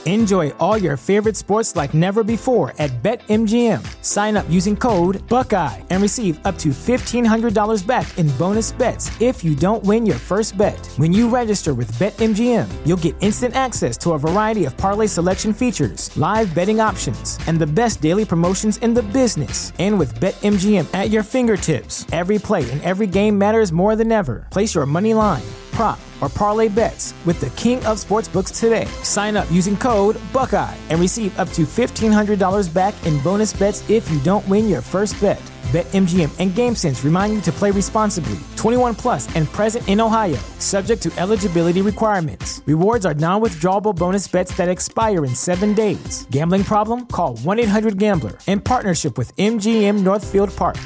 Enjoy all your favorite sports like never before at BetMGM. Sign up using code Buckeye and receive up to $1,500 back in bonus bets if you don't win your first bet. When you register with BetMGM, you'll get instant access to a variety of parlay selection features, live betting options, and the best daily promotions in the business. And with BetMGM at your fingertips, every play and every game matters more than ever. Place your money line, prop, or parlay bets with the king of sportsbooks today. Sign up using code Buckeye and receive up to $1,500 back in bonus bets if you don't win your first bet. BetMGM and GameSense remind you to play responsibly. 21 plus and present in Ohio, subject to eligibility requirements. Rewards are non-withdrawable bonus bets that expire in 7 days. Gambling problem? Call 1-800-GAMBLER. In partnership with MGM Northfield Park.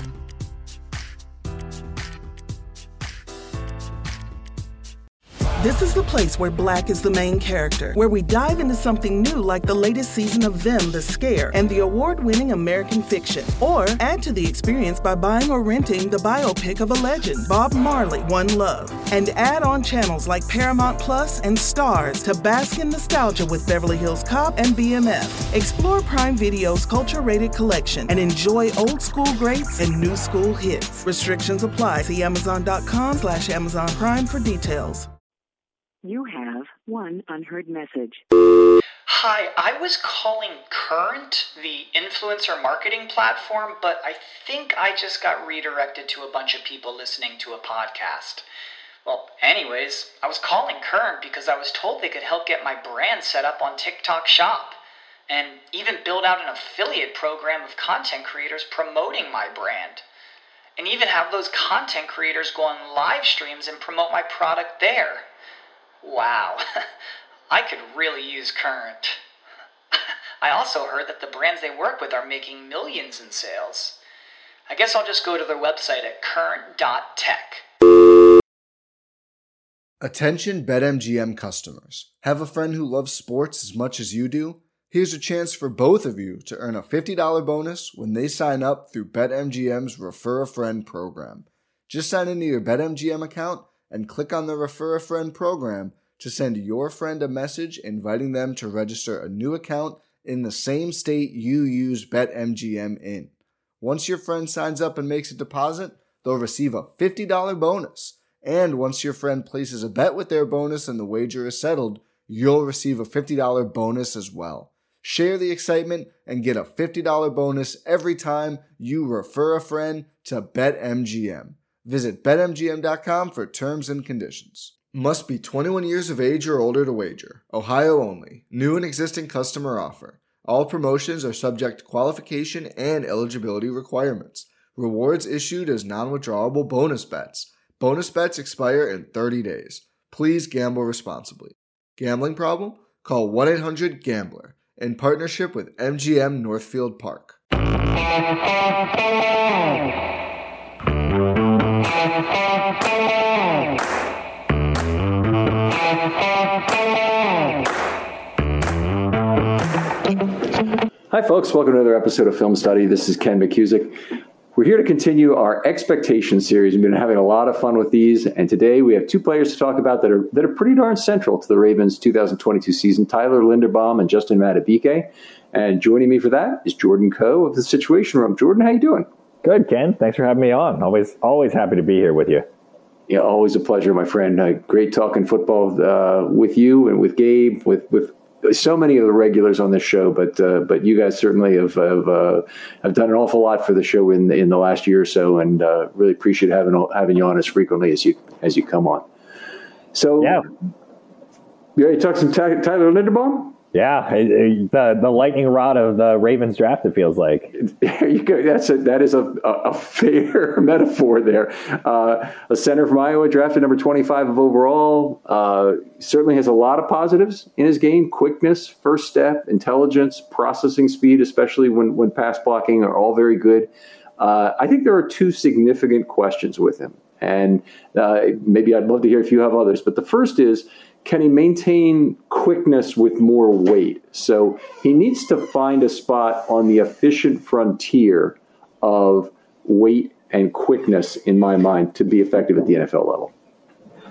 This is the place where Black is the main character, where we dive into something new like the latest season of Them, The Scare, and the award-winning American Fiction. Or add to the experience by buying or renting the biopic of a legend, Bob Marley, One Love. And add on channels like Paramount Plus and Stars to bask in nostalgia with Beverly Hills Cop and BMF. Explore Prime Video's culture-rated collection and enjoy old school greats and new school hits. Restrictions apply. See Amazon.com/Amazon Prime for details. You have one unheard message. Hi, I was calling Current, the influencer marketing platform, but I think I just got redirected to a bunch of people listening to a podcast. Well, anyways, I was calling Current because I was told they could help get my brand set up on TikTok Shop and even build out an affiliate program of content creators promoting my brand. And even have those content creators go on live streams and promote my product there. Wow, I could really use Current. I also heard that the brands they work with are making millions in sales. I guess I'll just go to their website at current.tech. Attention BetMGM customers. Have a friend who loves sports as much as you do? Here's a chance for both of you to earn a $50 bonus when they sign up through BetMGM's Refer a Friend program. Just sign into your BetMGM account and click on the Refer a Friend program to send your friend a message inviting them to register a new account in the same state you use BetMGM in. Once your friend signs up and makes a deposit, they'll receive a $50 bonus. And once your friend places a bet with their bonus and the wager is settled, you'll receive a $50 bonus as well. Share the excitement and get a $50 bonus every time you refer a friend to BetMGM. Visit BetMGM.com for terms and conditions. Must be 21 years of age or older to wager. Ohio only. New and existing customer offer. All promotions are subject to qualification and eligibility requirements. Rewards issued as non-withdrawable bonus bets. Bonus bets expire in 30 days. Please gamble responsibly. Gambling problem? Call 1-800-GAMBLER in partnership with MGM Northfield Park. Hi folks, welcome to another episode of Film Study. This is Ken McCusick. We're here to continue our expectation series. We've been having a lot of fun with these, and today we have two players to talk about that are pretty darn central to the Ravens 2022 season, Tyler Linderbaum and Justin Madubuike. And joining me for that is Jordan Coe of the Situation Room. Jordan, how you doing? Good, Ken. Thanks for having me on. Always happy to be here with you. Yeah, always a pleasure, my friend. Great talking football with you and with Gabe, with so many of the regulars on this show. But you guys certainly have done an awful lot for the show in the last year or so, and really appreciate having you on as frequently as you come on. So yeah, you ready to talk some Tyler Linderbaum? Yeah, the lightning rod of the Ravens draft, it feels like. There you go. That is a fair metaphor there. A center from Iowa, drafted number 25 of overall. Certainly has a lot of positives in his game. Quickness, first step, intelligence, processing speed, especially when pass blocking, are all very good. I think there are two significant questions with him. And maybe I'd love to hear if you have others. But the first is, can he maintain quickness with more weight? So he needs to find a spot on the efficient frontier of weight and quickness, in my mind, to be effective at the NFL level.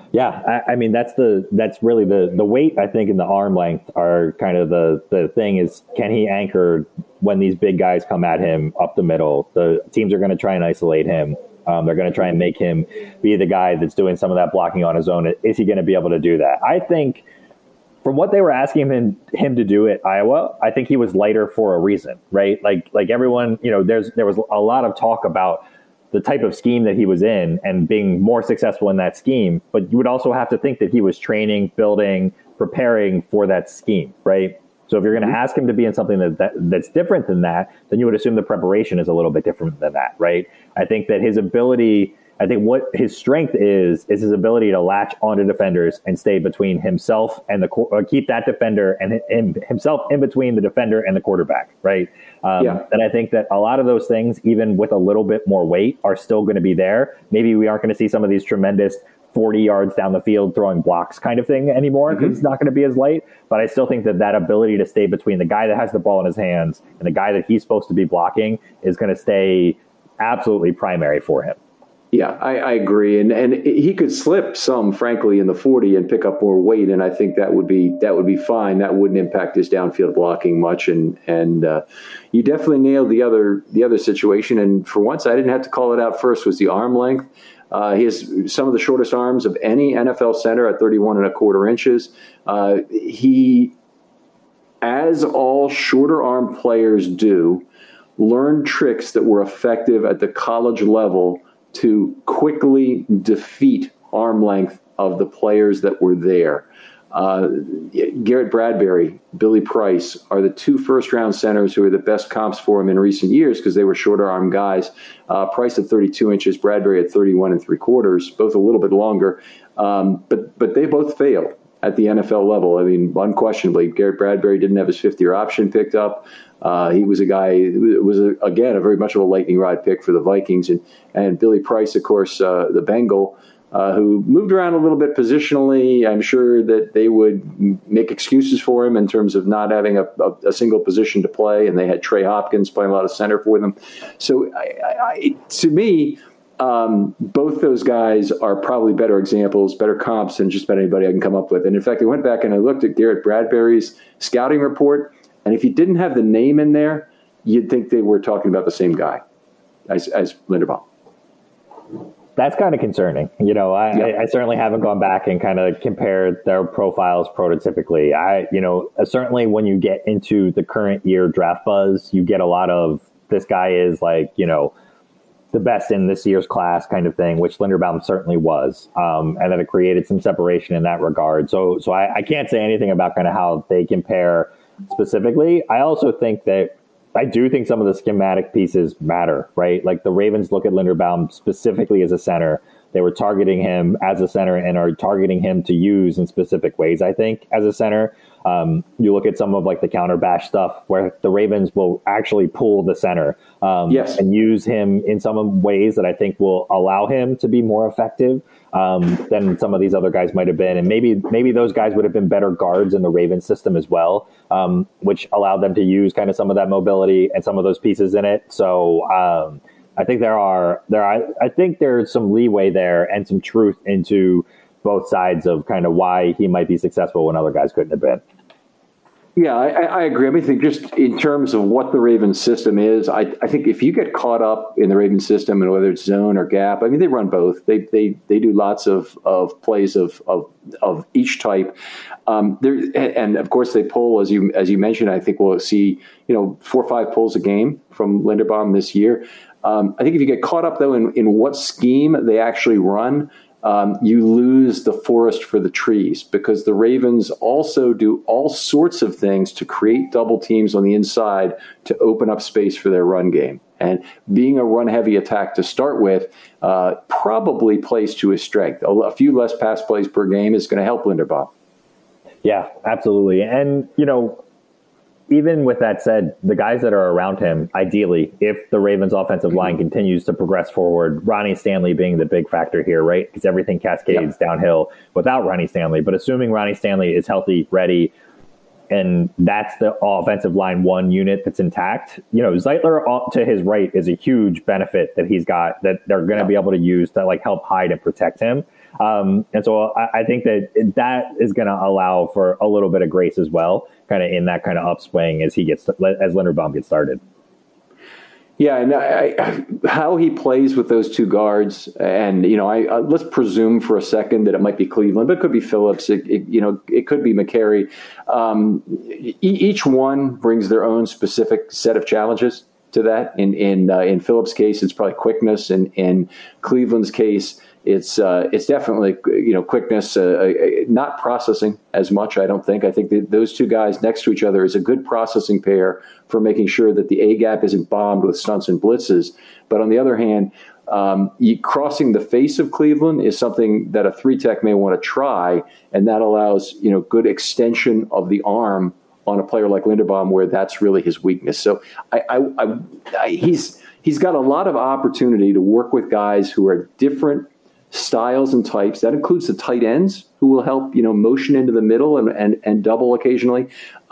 Yeah, I mean that's really the weight. I think in the arm length are kind of the thing is, can he anchor when these big guys come at him up the middle? The teams are going to try and isolate him. They're going to try and make him be the guy that's doing some of that blocking on his own. Is he going to be able to do that? I think from what they were asking him to do at Iowa, I think he was lighter for a reason, right? Like everyone, there was a lot of talk about the type of scheme that he was in and being more successful in that scheme. But you would also have to think that he was training, building, preparing for that scheme, right? So if you're going to ask him to be in something that's different than that, then you would assume the preparation is a little bit different than that, right? I think that what his strength is his ability to latch onto defenders and stay between himself and keep that defender and himself in between the defender and the quarterback, right? And I think that a lot of those things, even with a little bit more weight, are still going to be there. Maybe we aren't going to see some of these tremendous 40 yards down the field throwing blocks kind of thing anymore because it's not going to be as light. But I still think that ability to stay between the guy that has the ball in his hands and the guy that he's supposed to be blocking is going to stay absolutely primary for him. Yeah, I agree, and he could slip some, frankly, in the 40 and pick up more weight, and I think that would be fine. That wouldn't impact his downfield blocking much, and you definitely nailed the other situation. And for once, I didn't have to call it out first. Was the arm length? He has some of the shortest arms of any NFL center at 31.25 inches. He, as all shorter arm players do, learned tricks that were effective at the college level to quickly defeat arm length of the players that were there. Garrett Bradbury, Billy Price are the two first-round centers who are the best comps for him in recent years because they were shorter arm guys. Price at 32 inches, Bradbury at 31.75, both a little bit longer. But they both failed at the NFL level. I mean, unquestionably, Garrett Bradbury didn't have his fifth-year option picked up. He was a guy who was, again, a very much of a lightning rod pick for the Vikings. And Billy Price, of course, the Bengal, who moved around a little bit positionally. I'm sure that they would make excuses for him in terms of not having a single position to play, and they had Trey Hopkins playing a lot of center for them. So to me, both those guys are probably better examples, better comps than just about anybody I can come up with. And in fact, I went back and I looked at Garrett Bradbury's scouting report, and if you didn't have the name in there, you'd think they were talking about the same guy as Linderbaum. That's kind of concerning. I certainly haven't gone back and kind of compared their profiles prototypically. Certainly when you get into the current year draft buzz, you get a lot of this guy is like, the best in this year's class kind of thing, which Linderbaum certainly was. And then it created some separation in that regard. So I can't say anything about kind of how they compare specifically. I also think that I do think some of the schematic pieces matter, right? Like the Ravens look at Linderbaum specifically as a center. They were targeting him as a center and are targeting him to use in specific ways, I think, as a center. You look at some of like the counter bash stuff where the Ravens will actually pull the center and use him in some ways that I think will allow him to be more effective than some of these other guys might have been. And maybe those guys would have been better guards in the Ravens system as well, which allowed them to use kind of some of that mobility and some of those pieces in it. So I think I think there's some leeway there and some truth into both sides of kind of why he might be successful when other guys couldn't have been. Yeah, I agree. I think just in terms of what the Ravens system is, I think if you get caught up in the Ravens system and whether it's zone or gap, I mean, they run both. They do lots of plays of each type. And of course they pull, as you mentioned. I think we'll see 4 or 5 pulls a game from Linderbaum this year. I think if you get caught up though in what scheme they actually run, you lose the forest for the trees because the Ravens also do all sorts of things to create double teams on the inside to open up space for their run game. And being a run-heavy attack to start with probably plays to his strength. A few less pass plays per game is going to help Linderbaum. Yeah, absolutely. And, even with that said, the guys that are around him, ideally, if the Ravens offensive line continues to progress forward, Ronnie Stanley being the big factor here, right? Because everything cascades downhill without Ronnie Stanley. But assuming Ronnie Stanley is healthy, ready, and that's the offensive line one unit that's intact, Zeitler to his right is a huge benefit that he's got that they're going to be able to use to like help hide and protect him. And so I think that is going to allow for a little bit of grace as well, kind of in that kind of upswing as Linderbaum gets started. Yeah, and how he plays with those two guards, and let's presume for a second that it might be Cleveland, but it could be Phillips. It could be McCary. Each one brings their own specific set of challenges to that. In Phillips' case, it's probably quickness. In Cleveland's case, it's definitely quickness, not processing as much. I don't think. I think that those two guys next to each other is a good processing pair for making sure that the A gap isn't bombed with stunts and blitzes. But on the other hand, crossing the face of Cleveland is something that a 3-tech may want to try, and that allows good extension of the arm on a player like Linderbaum, where that's really his weakness. So he's got a lot of opportunity to work with guys who are different styles and types. That includes the tight ends, who will help motion into the middle and double occasionally.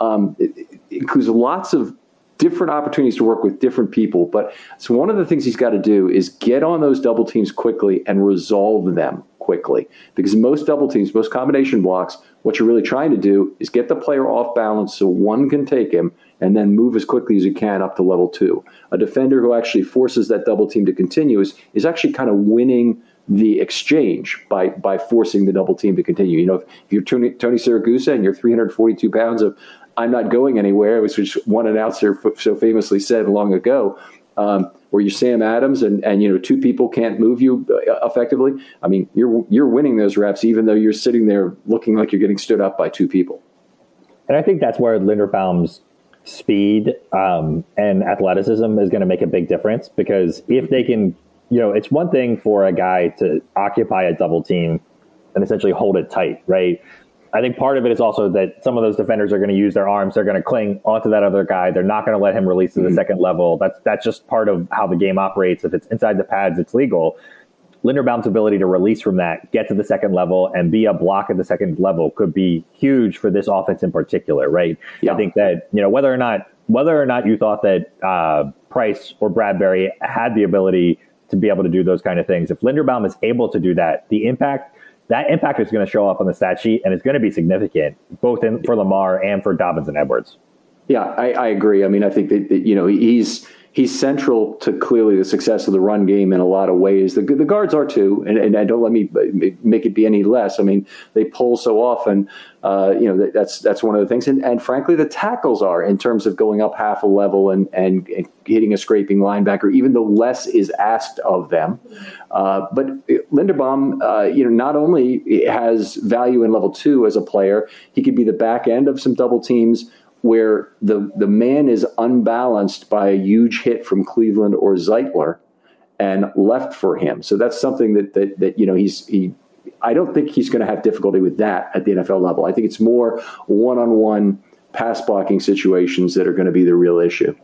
It includes lots of different opportunities to work with different people. But so one of the things he's got to do is get on those double teams quickly and resolve them quickly. Because most double teams, most combination blocks, what you're really trying to do is get the player off balance so one can take him and then move as quickly as you can up to level 2. A defender who actually forces that double team to continue is actually kind of winning the exchange by forcing the double team to continue. If you're Tony Siragusa and you're 342 pounds of I'm not going anywhere, which one announcer so famously said long ago, where you're Sam Adams and two people can't move you effectively. I mean, you're winning those reps even though you're sitting there looking like you're getting stood up by two people. And I think that's where Linderbaum's speed and athleticism is going to make a big difference, because if they can, it's one thing for a guy to occupy a double team and essentially hold it tight, right? I think part of it is also that some of those defenders are going to use their arms. They're going to cling onto that other guy. They're not going to let him release to the second level. That's just part of how the game operates. If it's inside the pads, it's legal. Linderbaum's ability to release from that, get to the second level, and be a block at the second level could be huge for this offense in particular, right? Yeah. I think that whether or not you thought that Price or Bradbury had the ability to be able to do those kind of things, if Linderbaum is able to do that, that impact is going to show up on the stat sheet, and it's going to be significant, both for Lamar and for Dobbins and Edwards. Yeah, I agree. I mean, I think that he's central to clearly the success of the run game in a lot of ways. The guards are too, and I don't let me make it be any less. I mean, they pull so often. That's one of the things, and frankly, the tackles are in terms of going up half a level and hitting a scraping linebacker, even though less is asked of them. But Linderbaum, not only has value in level 2 as a player, he could be the back end of some double teams where the man is unbalanced by a huge hit from Cleveland or Zeitler and left for him. So that's something that I don't think he's going to have difficulty with that at the NFL level. I think it's more one-on-one pass blocking situations that are going to be the real issue.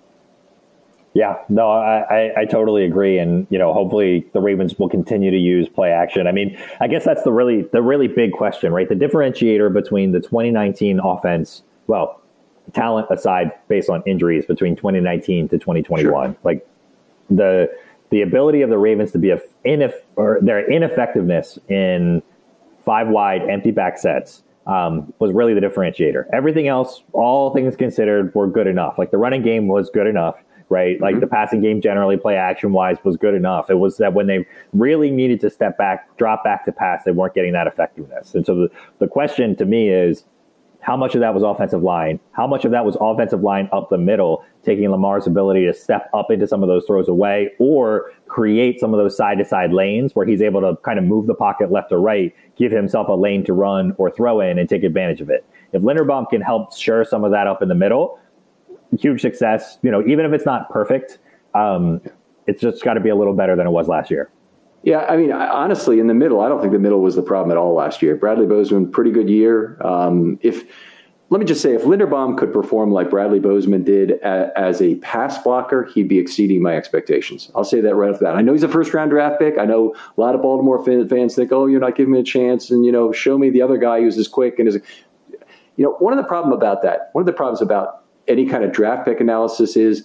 Yeah, no, I totally agree. And, hopefully the Ravens will continue to use play action. I mean, I guess that's the really big question, right? The differentiator between the 2019 offense, well, talent aside, based on injuries between 2019 to 2021, sure. Like the ability of the Ravens to be their ineffectiveness in 5 wide empty back sets was really the differentiator. Everything else, all things considered, were good enough. Like the running game was good enough, right? Like the passing game generally, play action wise, was good enough. It was that when they really needed to step back, drop back to pass, they weren't getting that effectiveness. And so the question to me is, how much of that was offensive line? How much of that was offensive line up the middle, taking Lamar's ability to step up into some of those throws away or create some of those side-to-side lanes where he's able to kind of move the pocket left or right, give himself a lane to run or throw in and take advantage of it. If Linderbaum can help shore some of that up in the middle, huge success. Even if it's not perfect, it's just got to be a little better than it was last year. Yeah, I mean, honestly, in the middle, I don't think the middle was the problem at all last year. Bradley Bozeman, pretty good year. Let me just say, if Linderbaum could perform like Bradley Bozeman did as a pass blocker, he'd be exceeding my expectations. I'll say that right off the bat. I know he's a first-round draft pick. I know a lot of Baltimore fans think, oh, you're not giving me a chance, and, show me the other guy who's as quick. And one of the problems about any kind of draft pick analysis is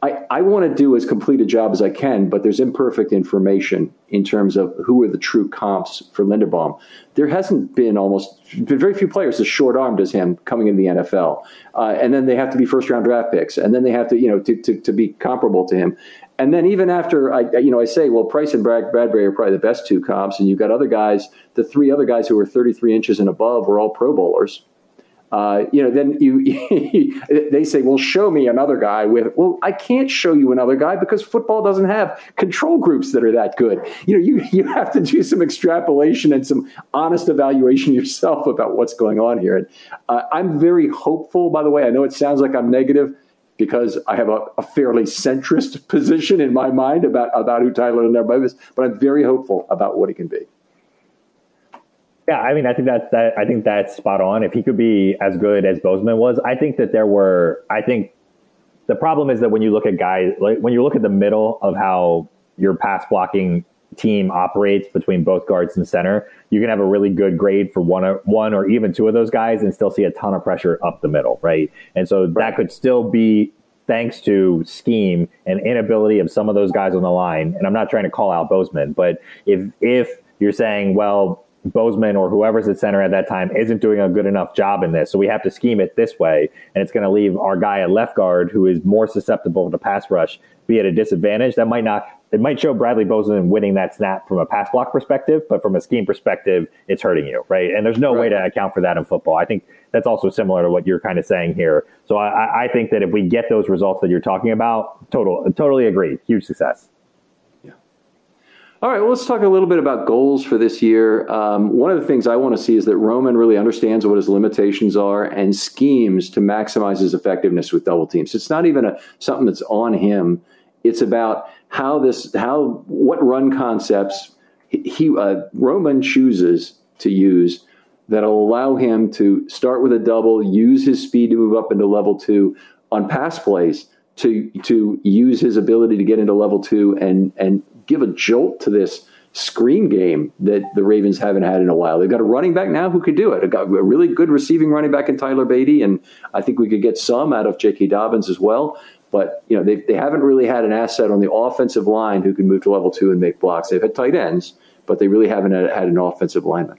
I want to do as complete a job as I can, but there's imperfect information in terms of who are the true comps for Linderbaum. There hasn't been very few players as short-armed as him coming into the NFL. And then they have to be first-round draft picks. And then they have to, to be comparable to him. And then even after I say, well, Price and Bradbury are probably the best two comps. And you've got other guys, the three other guys who are 33 inches and above were all Pro Bowlers. Then they say, well, show me another guy well, I can't show you another guy because football doesn't have control groups that are that good. You have to do some extrapolation and some honest evaluation yourself about what's going on here. And I'm very hopeful, by the way. I know it sounds like I'm negative because I have a fairly centrist position in my mind about who Tyler Linderbaum is, but I'm very hopeful about what he can be. Yeah, I mean, I think that's spot on. If he could be as good as Bozeman was, I think that the problem is that when you look at guys, like when you look at the middle of how your pass blocking team operates between both guards and center, you can have a really good grade for one or even two of those guys and still see a ton of pressure up the middle, right? And so that could still be thanks to scheme and inability of some of those guys on the line. And I'm not trying to call out Bozeman, but if you're saying, well, Bozeman or whoever's at center at that time isn't doing a good enough job in this, so we have to scheme it this way, and it's going to leave our guy at left guard, who is more susceptible to pass rush, be at a disadvantage. It might show Bradley Bozeman winning that snap from a pass block perspective, but from a scheme perspective, it's hurting you, right? And there's no way to account for that in football. I think that's also similar to what you're kind of saying here. So I think that if we get those results that you're talking about, totally agree. Huge success. All right, well, let's talk a little bit about goals for this year. One of the things I want to see is that Roman really understands what his limitations are and schemes to maximize his effectiveness with double teams. It's not even something that's on him. It's about what run concepts Roman chooses to use that'll allow him to start with a double, use his speed to move up into level 2 on pass plays, to use his ability to get into level 2 and give a jolt to this screen game that the Ravens haven't had in a while. They've got a running back now who could do it. They've got a really good receiving running back in Tyler Beatty, and I think we could get some out of J.K. Dobbins as well. But they haven't really had an asset on the offensive line who can move to level 2 and make blocks. They've had tight ends, but they really haven't had an offensive lineman.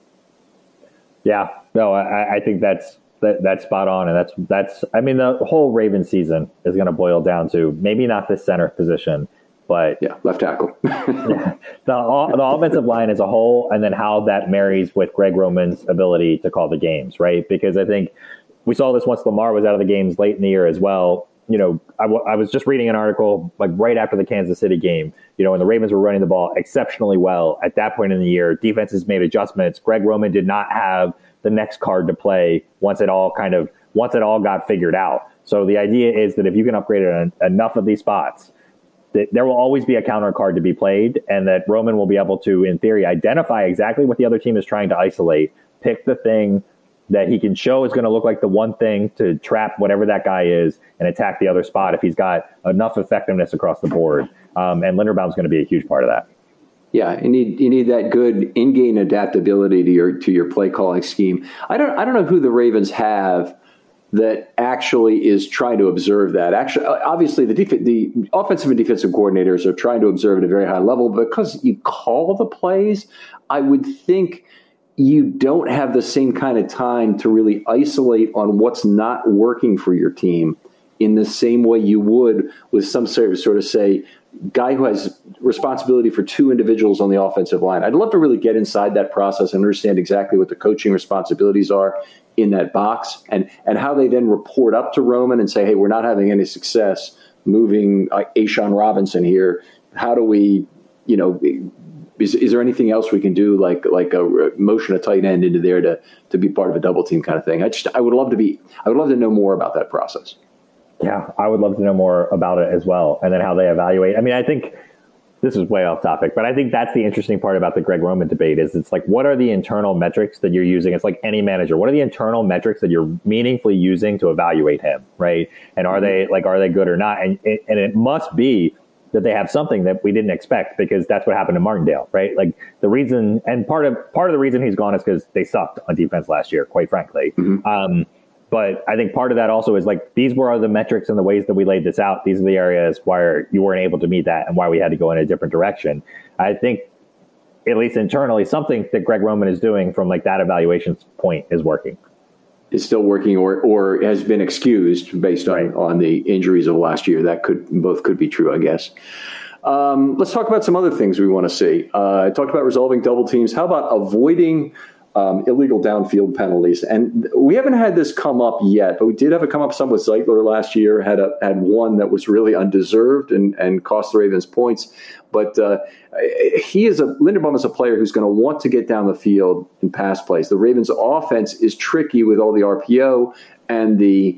Yeah, no, I think that's spot on, and that's. I mean, the whole Ravens season is going to boil down to maybe not the center position, but left tackle. The offensive line as a whole, and then how that marries with Greg Roman's ability to call the games, right? Because I think we saw this once Lamar was out of the games late in the year as well. I was just reading an article like right after the Kansas City game, and the Ravens were running the ball exceptionally well at that point in the year. Defenses made adjustments. Greg Roman did not have the next card to play once it all got figured out. So the idea is that if you can upgrade enough of these spots, that there will always be a counter card to be played, and that Roman will be able to, in theory, identify exactly what the other team is trying to isolate, pick the thing that he can show is going to look like the one thing to trap whatever that guy is and attack the other spot if he's got enough effectiveness across the board. And Linderbaum's going to be a huge part of that. Yeah, you need that good in-game adaptability to your play calling scheme. I don't know who the Ravens have that actually is trying to observe that. Actually, obviously, the offensive and defensive coordinators are trying to observe at a very high level. Because you call the plays, I would think you don't have the same kind of time to really isolate on what's not working for your team in the same way you would with some sort of say, guy who has responsibility for two individuals on the offensive line. I'd love to really get inside that process and understand exactly what the coaching responsibilities are in that box and how they then report up to Roman and say, hey, we're not having any success moving A'Shawn Robinson here. How do we, is there anything else we can do like a motion a tight end into there to be part of a double team kind of thing? I would love to know more about that process. Yeah, I would love to know more about it as well. And then how they evaluate. I mean, I think this is way off topic, but I think that's the interesting part about the Greg Roman debate is it's like, what are the internal metrics that you're using? It's like any manager. What are the internal metrics that you're meaningfully using to evaluate him, right? And are they good or not? And it must be that they have something that we didn't expect, because that's what happened to Martindale, right? Like the reason, and part of the reason he's gone is because they sucked on defense last year, quite frankly. Mm-hmm. But I think part of that also is like, these were the metrics and the ways that we laid this out. These are the areas where you weren't able to meet that and why we had to go in a different direction. I think, at least internally, something that Greg Roman is doing from like that evaluation point is working. Is still working or has been excused based on the injuries of last year. That both could be true, I guess. Let's talk about some other things we want to see. I talked about resolving double teams. How about avoiding illegal downfield penalties? And we haven't had this come up yet, but we did have it come up some with Zeitler last year, had one that was really undeserved and cost the Ravens points. But Linderbaum is a player who's going to want to get down the field in pass plays. The Ravens offense is tricky with all the RPO, and the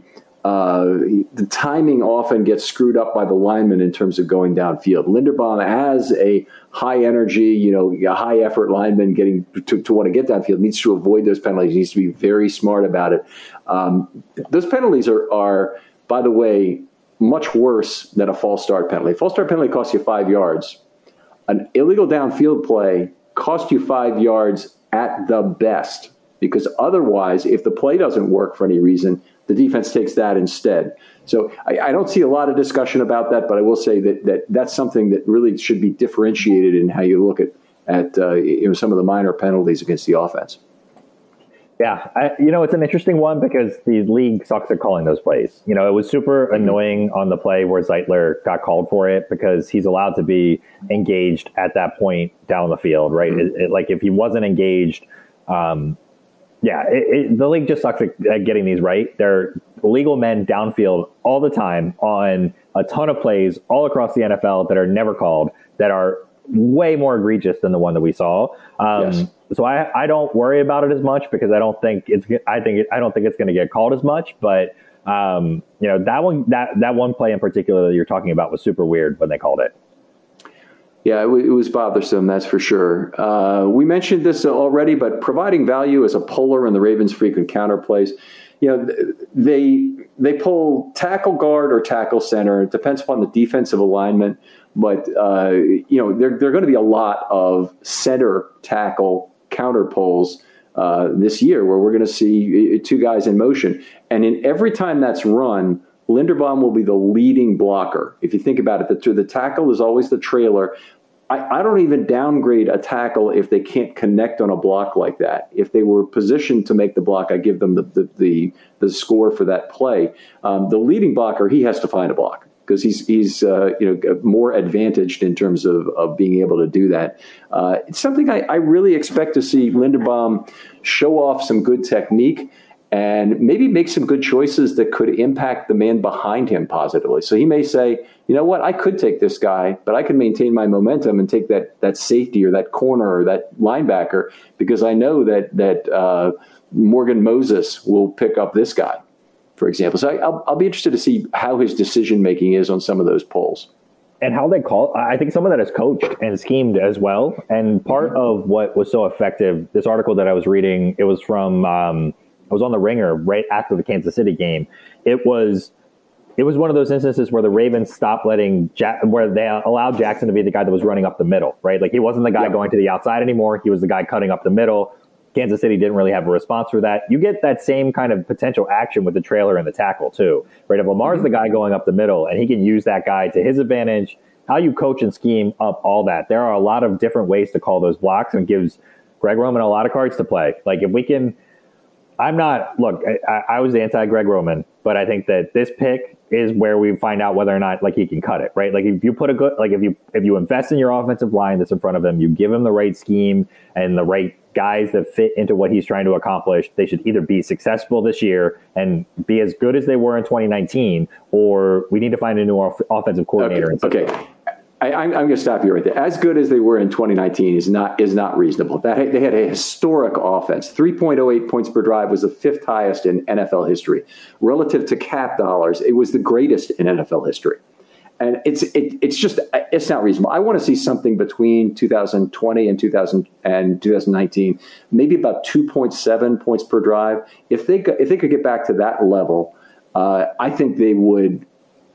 timing often gets screwed up by the linemen in terms of going downfield. Linderbaum, as a high energy, a high effort lineman getting to want to get downfield, needs to avoid those penalties. He needs to be very smart about it. Those penalties are, by the way, much worse than a false start penalty. A false start penalty costs you 5 yards. An illegal downfield play costs you 5 yards at the best, because otherwise, if the play doesn't work for any reason, the defense takes that instead. So I don't see a lot of discussion about that, but I will say that's something that really should be differentiated in how you look at some of the minor penalties against the offense. Yeah, it's an interesting one because the league sucks at calling those plays. It was super annoying on the play where Zeitler got called for it because he's allowed to be engaged at that point down the field, right? Like if he wasn't engaged, the league just sucks at getting these right. They're legal men downfield all the time on a ton of plays all across the NFL that are never called, that are way more egregious than the one that we saw. Yes. So I don't worry about it as much because I don't think it's going to get called as much. But that one play in particular that you're talking about was super weird when they called it. Yeah, it was bothersome, that's for sure. We mentioned this already, but providing value as a puller in the Ravens' frequent counter plays. They pull tackle guard or tackle center. It depends upon the defensive alignment, but there are going to be a lot of center tackle counter pulls this year where we're going to see two guys in motion. And in every time that's run, Linderbaum will be the leading blocker. If you think about it, the tackle is always the trailer. I don't even downgrade a tackle if they can't connect on a block like that. If they were positioned to make the block, I give them the score for that play. The leading blocker, he has to find a block because he's more advantaged in terms of being able to do that. It's something I really expect to see Linderbaum show off some good technique and maybe make some good choices that could impact the man behind him positively. So he may say, you know what, I could take this guy, but I can maintain my momentum and take that safety or that corner or that linebacker because I know that Morgan Moses will pick up this guy, for example. So I'll be interested to see how his decision-making is on some of those polls. And how they call, I think some of that is coached and schemed as well. And part of what was so effective, this article that I was reading, it was from... I was on the Ringer right after the Kansas City game. It was one of those instances where the Ravens stopped where they allowed Jackson to be the guy that was running up the middle, right? Like he wasn't the guy going to the outside anymore. He was the guy cutting up the middle. Kansas City didn't really have a response for that. You get that same kind of potential action with the trailer and the tackle too, right? If Lamar's the guy going up the middle and he can use that guy to his advantage, how you coach and scheme up all that. There are a lot of different ways to call those blocks and gives Greg Roman a lot of cards to play. Like if we can... I was anti-Greg Roman, but I think that this pick is where we find out whether or not he can cut it, right? Like if you put if you invest in your offensive line that's in front of him, you give him the right scheme and the right guys that fit into what he's trying to accomplish, they should either be successful this year and be as good as they were in 2019, or we need to find a new offensive coordinator. Okay. I'm going to stop you right there. As good as they were in 2019 is not reasonable. They had a historic offense. 3.08 points per drive was the fifth highest in NFL history. Relative to cap dollars, it was the greatest in NFL history. And it's not reasonable. I want to see something between 2020 and 2019, maybe about 2.7 points per drive. If they could get back to that level, I think they would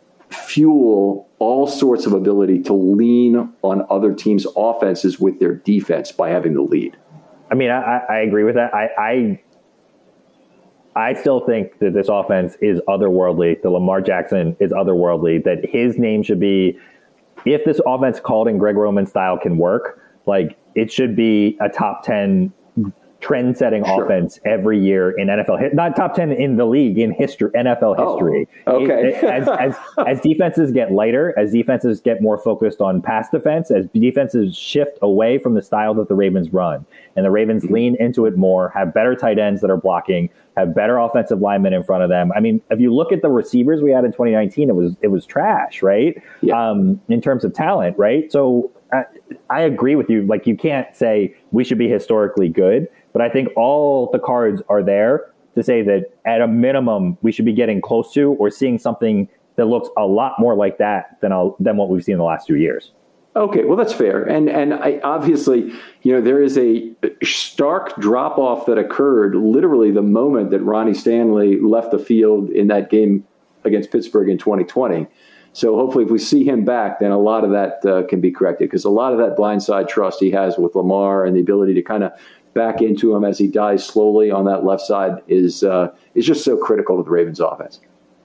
fuel all sorts of ability to lean on other teams' offenses with their defense by having the lead. I mean, I agree with that. I I still think that this offense is otherworldly. The Lamar Jackson is otherworldly, that his name should be, if this offense called in Greg Roman style can work, like it should be a top 10 trend-setting offense every year in NFL, not top 10 in the league, in history, NFL history. Okay. As defenses get lighter, as defenses get more focused on pass defense, as defenses shift away from the style that the Ravens run, and the Ravens lean into it more, have better tight ends that are blocking, have better offensive linemen in front of them. I mean, if you look at the receivers we had in 2019, it was trash, right? Yeah. In terms of talent, right? So I agree with you. Like, you can't say we should be historically good, but I think all the cards are there to say that at a minimum, we should be getting close to or seeing something that looks a lot more like that than what we've seen in the last 2 years. Okay, well, that's fair. And I, obviously, there is a stark drop-off that occurred literally the moment that Ronnie Stanley left the field in that game against Pittsburgh in 2020. So hopefully if we see him back, then a lot of that can be corrected, because a lot of that blindside trust he has with Lamar and the ability to kind of back into him as he dies slowly on that left side is just so critical to the Ravens offense.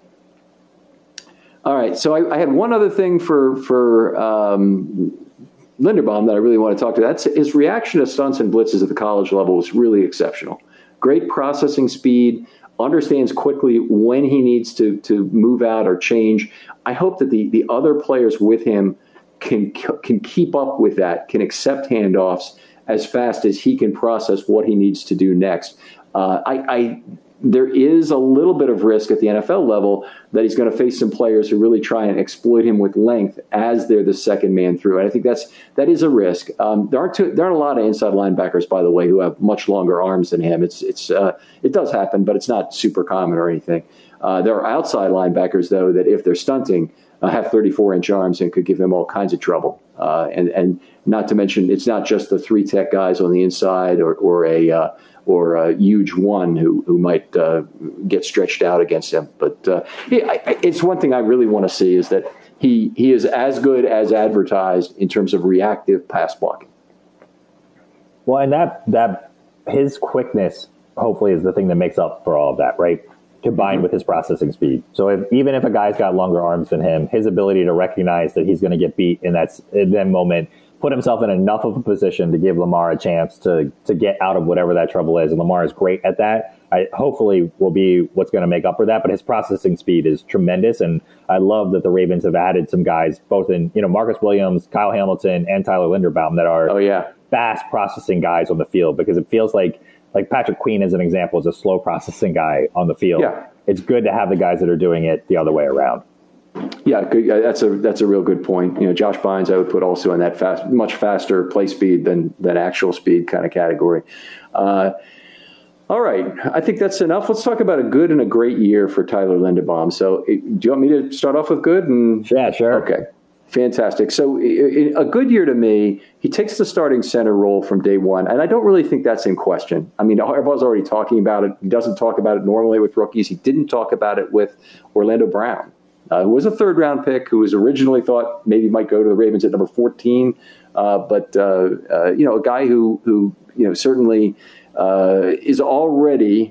All right, so I had one other thing for Linderbaum that I really want to talk to. That's his reaction to stunts and blitzes at the college level was really exceptional. Great processing speed, understands quickly when he needs to move out or change. I hope that the other players with him can keep up with that, can accept handoffs as fast as he can process what he needs to do next. There is a little bit of risk at the NFL level that he's going to face some players who really try and exploit him with length as they're the second man through. And I think that is a risk. There aren't a lot of inside linebackers, by the way, who have much longer arms than him. It does happen, but it's not super common or anything. There are outside linebackers, though, that if they're stunting, have 34-inch arms and could give him all kinds of trouble. And not to mention, it's not just the 3-tech guys on the inside or a huge one who might get stretched out against him. But it's one thing I really want to see is that he is as good as advertised in terms of reactive pass blocking. Well, and that his quickness hopefully is the thing that makes up for all of that, right? Combined with his processing speed. So even if a guy's got longer arms than him, his ability to recognize that he's going to get beat in that moment, put himself in enough of a position to give Lamar a chance to get out of whatever that trouble is. And Lamar is great at that. Hopefully will be what's going to make up for that. But his processing speed is tremendous. And I love that the Ravens have added some guys, both in, Marcus Williams, Kyle Hamilton, and Tyler Linderbaum that are fast processing guys on the field, because it feels like Patrick Queen, as an example, is a slow processing guy on the field. Yeah. It's good to have the guys that are doing it the other way around. Yeah, good. That's a real good point. Josh Bynes, I would put also in that much faster play speed than actual speed kind of category. All right, I think that's enough. Let's talk about a good and a great year for Tyler Linderbaum. So, do you want me to start off with good? Yeah, sure. Okay. Fantastic. So a good year to me, he takes the starting center role from day one, and I don't really think that's in question. I mean, Harbaugh's already talking about it. He doesn't talk about it normally with rookies. He didn't talk about it with Orlando Brown, who was a third-round pick, who was originally thought maybe might go to the Ravens at number 14, but a guy who certainly is already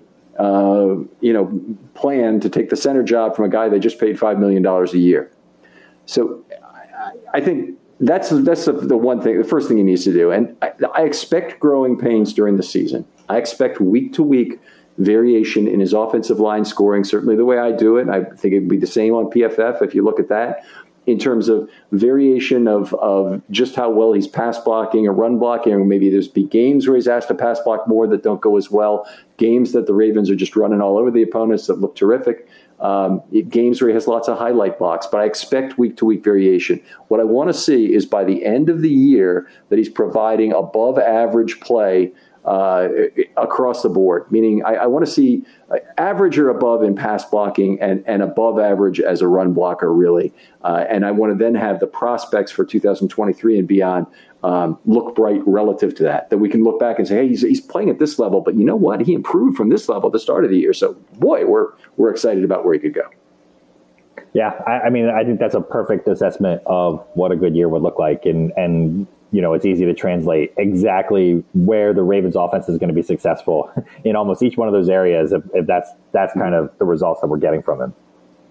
planned to take the center job from a guy they just paid $5 million a year. So I think that's the one thing, the first thing he needs to do. And I expect growing pains during the season. I expect week-to-week variation in his offensive line scoring, certainly the way I do it. I think it would be the same on PFF if you look at that, in terms of variation of just how well he's pass blocking or run blocking, or maybe there's be games where he's asked to pass block more that don't go as well, games that the Ravens are just running all over the opponents that look terrific. Games where he has lots of highlight blocks, but I expect week-to-week variation. What I want to see is by the end of the year that he's providing above-average play across the board, meaning I want to see average or above in pass blocking and above average as a run blocker, really. And I want to then have the prospects for 2023 and beyond look bright relative to that we can look back and say, hey, he's playing at this level, but you know what? He improved from this level at the start of the year. So, boy, we're excited about where he could go. Yeah, I mean, I think that's a perfect assessment of what a good year would look like. And it's easy to translate exactly where the Ravens offense is going to be successful in almost each one of those areas if that's kind of the results that we're getting from him.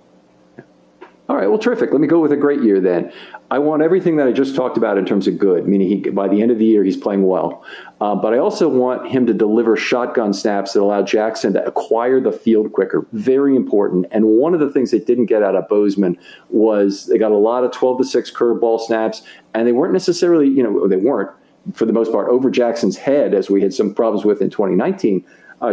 All right, well, terrific. Let me go with a great year then. I want everything that I just talked about in terms of good, meaning by the end of the year, he's playing well. But I also want him to deliver shotgun snaps that allow Jackson to acquire the field quicker. Very important. And one of the things they didn't get out of Bozeman was they got a lot of 12-6 curveball snaps, and they weren't necessarily, they weren't, for the most part, over Jackson's head, as we had some problems with in 2020,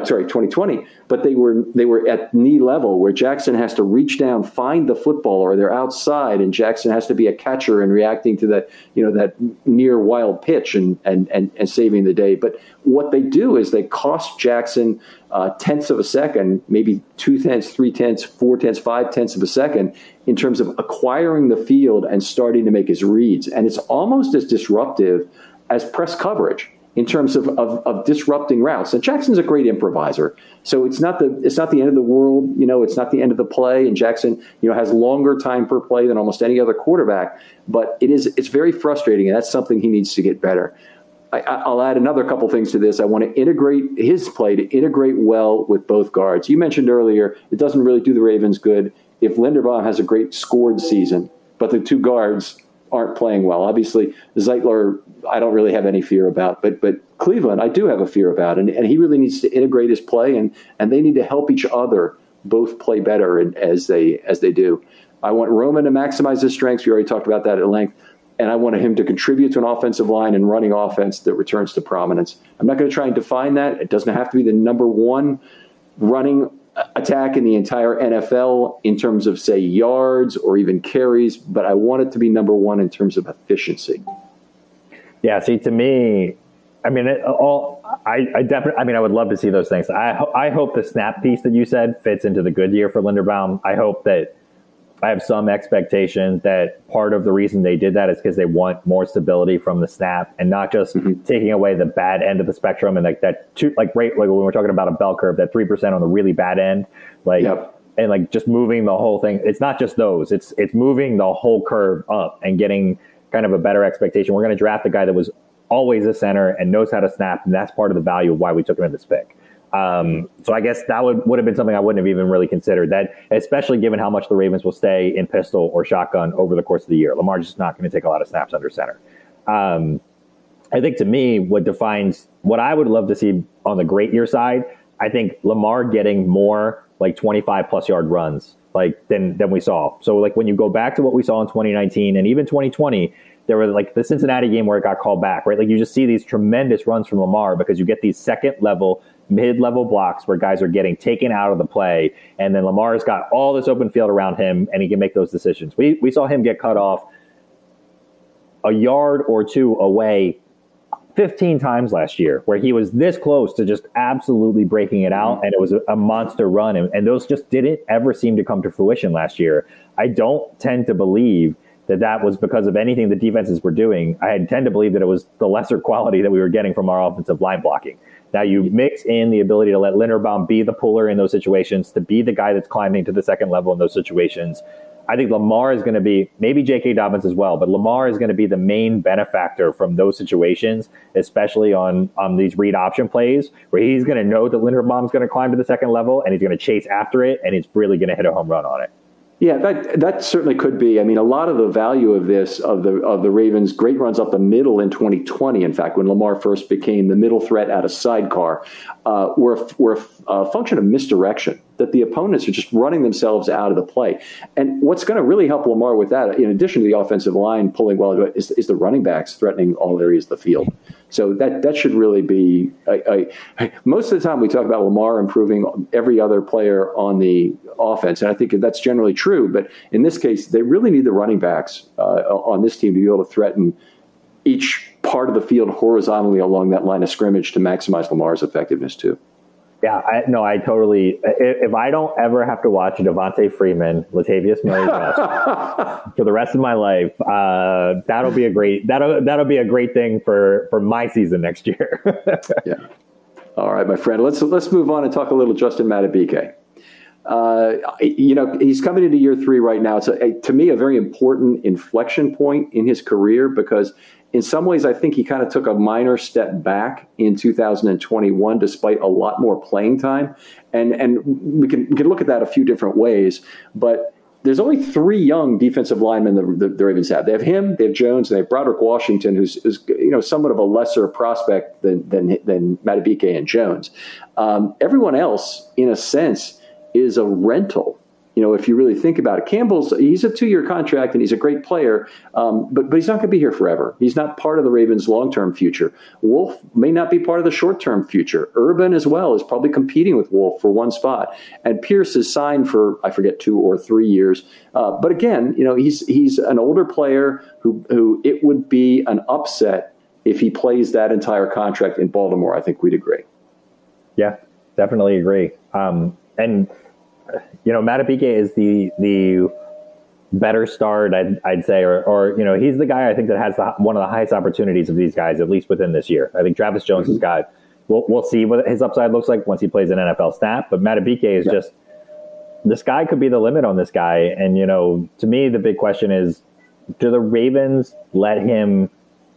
but they were at knee level where Jackson has to reach down, find the football, or they're outside, and Jackson has to be a catcher and reacting to that, that near wild pitch and saving the day. But what they do is they cost Jackson tenths of a second, maybe 2 tenths, 3 tenths, 4 tenths, 5 tenths of a second in terms of acquiring the field and starting to make his reads. And it's almost as disruptive as press coverage in terms of disrupting routes. And Jackson's a great improviser. So it's not the end of the world, it's not the end of the play. And Jackson, has longer time per play than almost any other quarterback. But it's very frustrating, and that's something he needs to get better. I'll add another couple things to this. I want to integrate his play to integrate well with both guards. You mentioned earlier, it doesn't really do the Ravens good if Linderbaum has a great scored season, but the two guards aren't playing well. Obviously, Zeitler, I don't really have any fear about, but Cleveland, I do have a fear about, and he really needs to integrate his play, and they need to help each other both play better as they do. I want Roman to maximize his strengths. We already talked about that at length, and I want him to contribute to an offensive line and running offense that returns to prominence. I'm not going to try and define that. It doesn't have to be the number one running attack in the entire NFL in terms of, say, yards or even carries, but I want it to be number one in terms of efficiency. Yeah, see, to me, I mean, I definitely, I would love to see those things. I hope the snap piece that you said fits into the good year for Linderbaum. I hope that I have some expectation that part of the reason they did that is because they want more stability from the snap and not just taking away the bad end of the spectrum and like when we're talking about a bell curve, that 3% on the really bad end, and like just moving the whole thing. It's not just those. It's moving the whole curve up and getting kind of a better expectation. We're going to draft a guy that was always a center and knows how to snap, and that's part of the value of why we took him in this pick. So I guess that would have been something I wouldn't have even really considered, that especially given how much the Ravens will stay in pistol or shotgun over the course of the year. Lamar's just not going to take a lot of snaps under center. I think to me, what defines what I would love to see on the great year side, I think Lamar getting more like 25 plus yard runs than we saw. So like when you go back to what we saw in 2019 and even 2020, there was like the Cincinnati game where it got called back, right? Like you just see these tremendous runs from Lamar because you get these second level, mid-level blocks where guys are getting taken out of the play, and then Lamar's got all this open field around him, and he can make those decisions. We saw him get cut off a yard or two away 15 times last year, where he was this close to just absolutely breaking it out, and it was a monster run, and those just didn't ever seem to come to fruition last year. I don't tend to believe that was because of anything the defenses were doing. I tend to believe that it was the lesser quality that we were getting from our offensive line blocking. Now you mix in the ability to let Linderbaum be the puller in those situations, to be the guy that's climbing to the second level in those situations. I think Lamar is going to be, maybe J.K. Dobbins as well, but Lamar is going to be the main benefactor from those situations, especially on these read option plays, where he's going to know that Linderbaum's going to climb to the second level, and he's going to chase after it, and he's really going to hit a home run on it. Yeah, that certainly could be. I mean, a lot of the value of the Ravens' great runs up the middle in 2020, in fact, when Lamar first became the middle threat out of sidecar, were a function of misdirection, that the opponents are just running themselves out of the play. And what's going to really help Lamar with that, in addition to the offensive line pulling well, is the running backs threatening all areas of the field. So that should really be most of the time we talk about Lamar improving every other player on the offense, and I think that's generally true. But in this case, they really need the running backs on this team to be able to threaten each part of the field horizontally along that line of scrimmage to maximize Lamar's effectiveness too. Yeah, I totally. If I don't ever have to watch Devontae Freeman, Latavius Murray for the rest of my life, that'll be a great thing for my season next year. Yeah. All right, my friend. Let's move on and talk a little Justin Madubuike. He's coming into year 3 right now. It's to me a very important inflection point in his career, because in some ways, I think he kind of took a minor step back in 2021, despite a lot more playing time. And we can look at that a few different ways. But there's only 3 young defensive linemen the Ravens have. They have him, they have Jones, and they have Broderick Washington, who's somewhat of a lesser prospect than Madubuike and Jones. Everyone else, in a sense, is a rental. If you really think about it, he's a 2-year contract and he's a great player, but he's not going to be here forever. He's not part of the Ravens' long-term future. Wolf may not be part of the short-term future. Urban as well is probably competing with Wolf for one spot. And Pierce is signed for, I forget, 2 or 3 years. But again, he's an older player who it would be an upset if he plays that entire contract in Baltimore. I think we'd agree. Yeah, definitely agree. And Madubuike is the better start, I'd say, or he's the guy I think that has one of the highest opportunities of these guys, at least within this year. I think Travis Jones has got. We'll see what his upside looks like once he plays an NFL snap. But Madubuike is just, the sky could be the limit on this guy. And to me, the big question is, do the Ravens let him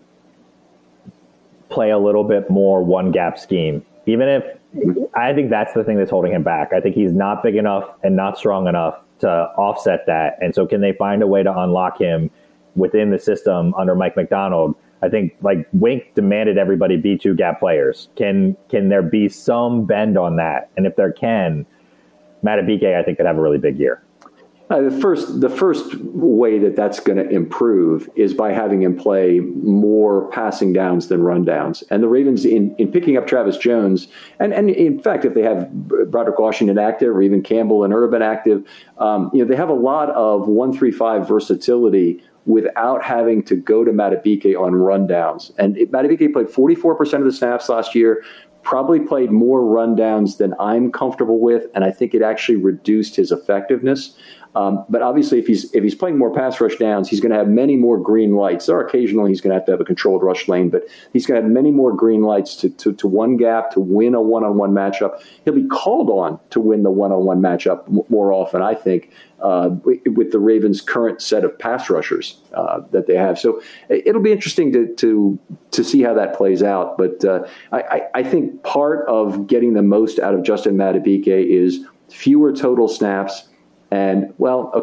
play a little bit more one gap scheme, even if. I think that's the thing that's holding him back. I think he's not big enough and not strong enough to offset that. And so can they find a way to unlock him within the system under Mike Macdonald? I think Wink demanded everybody be 2 gap players. Can there be some bend on that? And if there can, Madubuike, I think, could have a really big year. The first way that's going to improve is by having him play more passing downs than run downs. And the Ravens, in picking up Travis Jones, and in fact, if they have Broderick Washington active or even Campbell and Urban active, they have a lot of 1-3-5 versatility without having to go to Madubuike on run downs. And Madubuike played 44% of the snaps last year, probably played more rundowns than I'm comfortable with, and I think it actually reduced his effectiveness. But obviously, if he's playing more pass rush downs, he's going to have many more green lights. Or occasionally, he's going to have a controlled rush lane, but he's going to have many more green lights to one gap, to win a one-on-one matchup. He'll be called on to win the one-on-one matchup more often, I think, with the Ravens' current set of pass rushers that they have. So it'll be interesting to see how that plays out. But I think part of getting the most out of Justin Madubuike is fewer total snaps. And,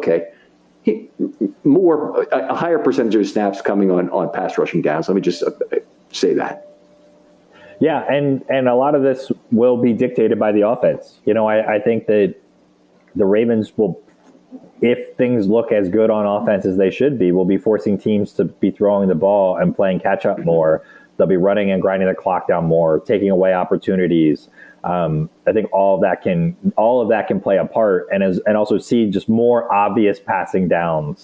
a higher percentage of snaps coming on pass rushing downs. Let me just say that. Yeah, and a lot of this will be dictated by the offense. I think that the Ravens will, if things look as good on offense as they should be, will be forcing teams to be throwing the ball and playing catch up more. They'll be running and grinding the clock down more, taking away opportunities. I think all of that can play a part, and also see just more obvious passing downs.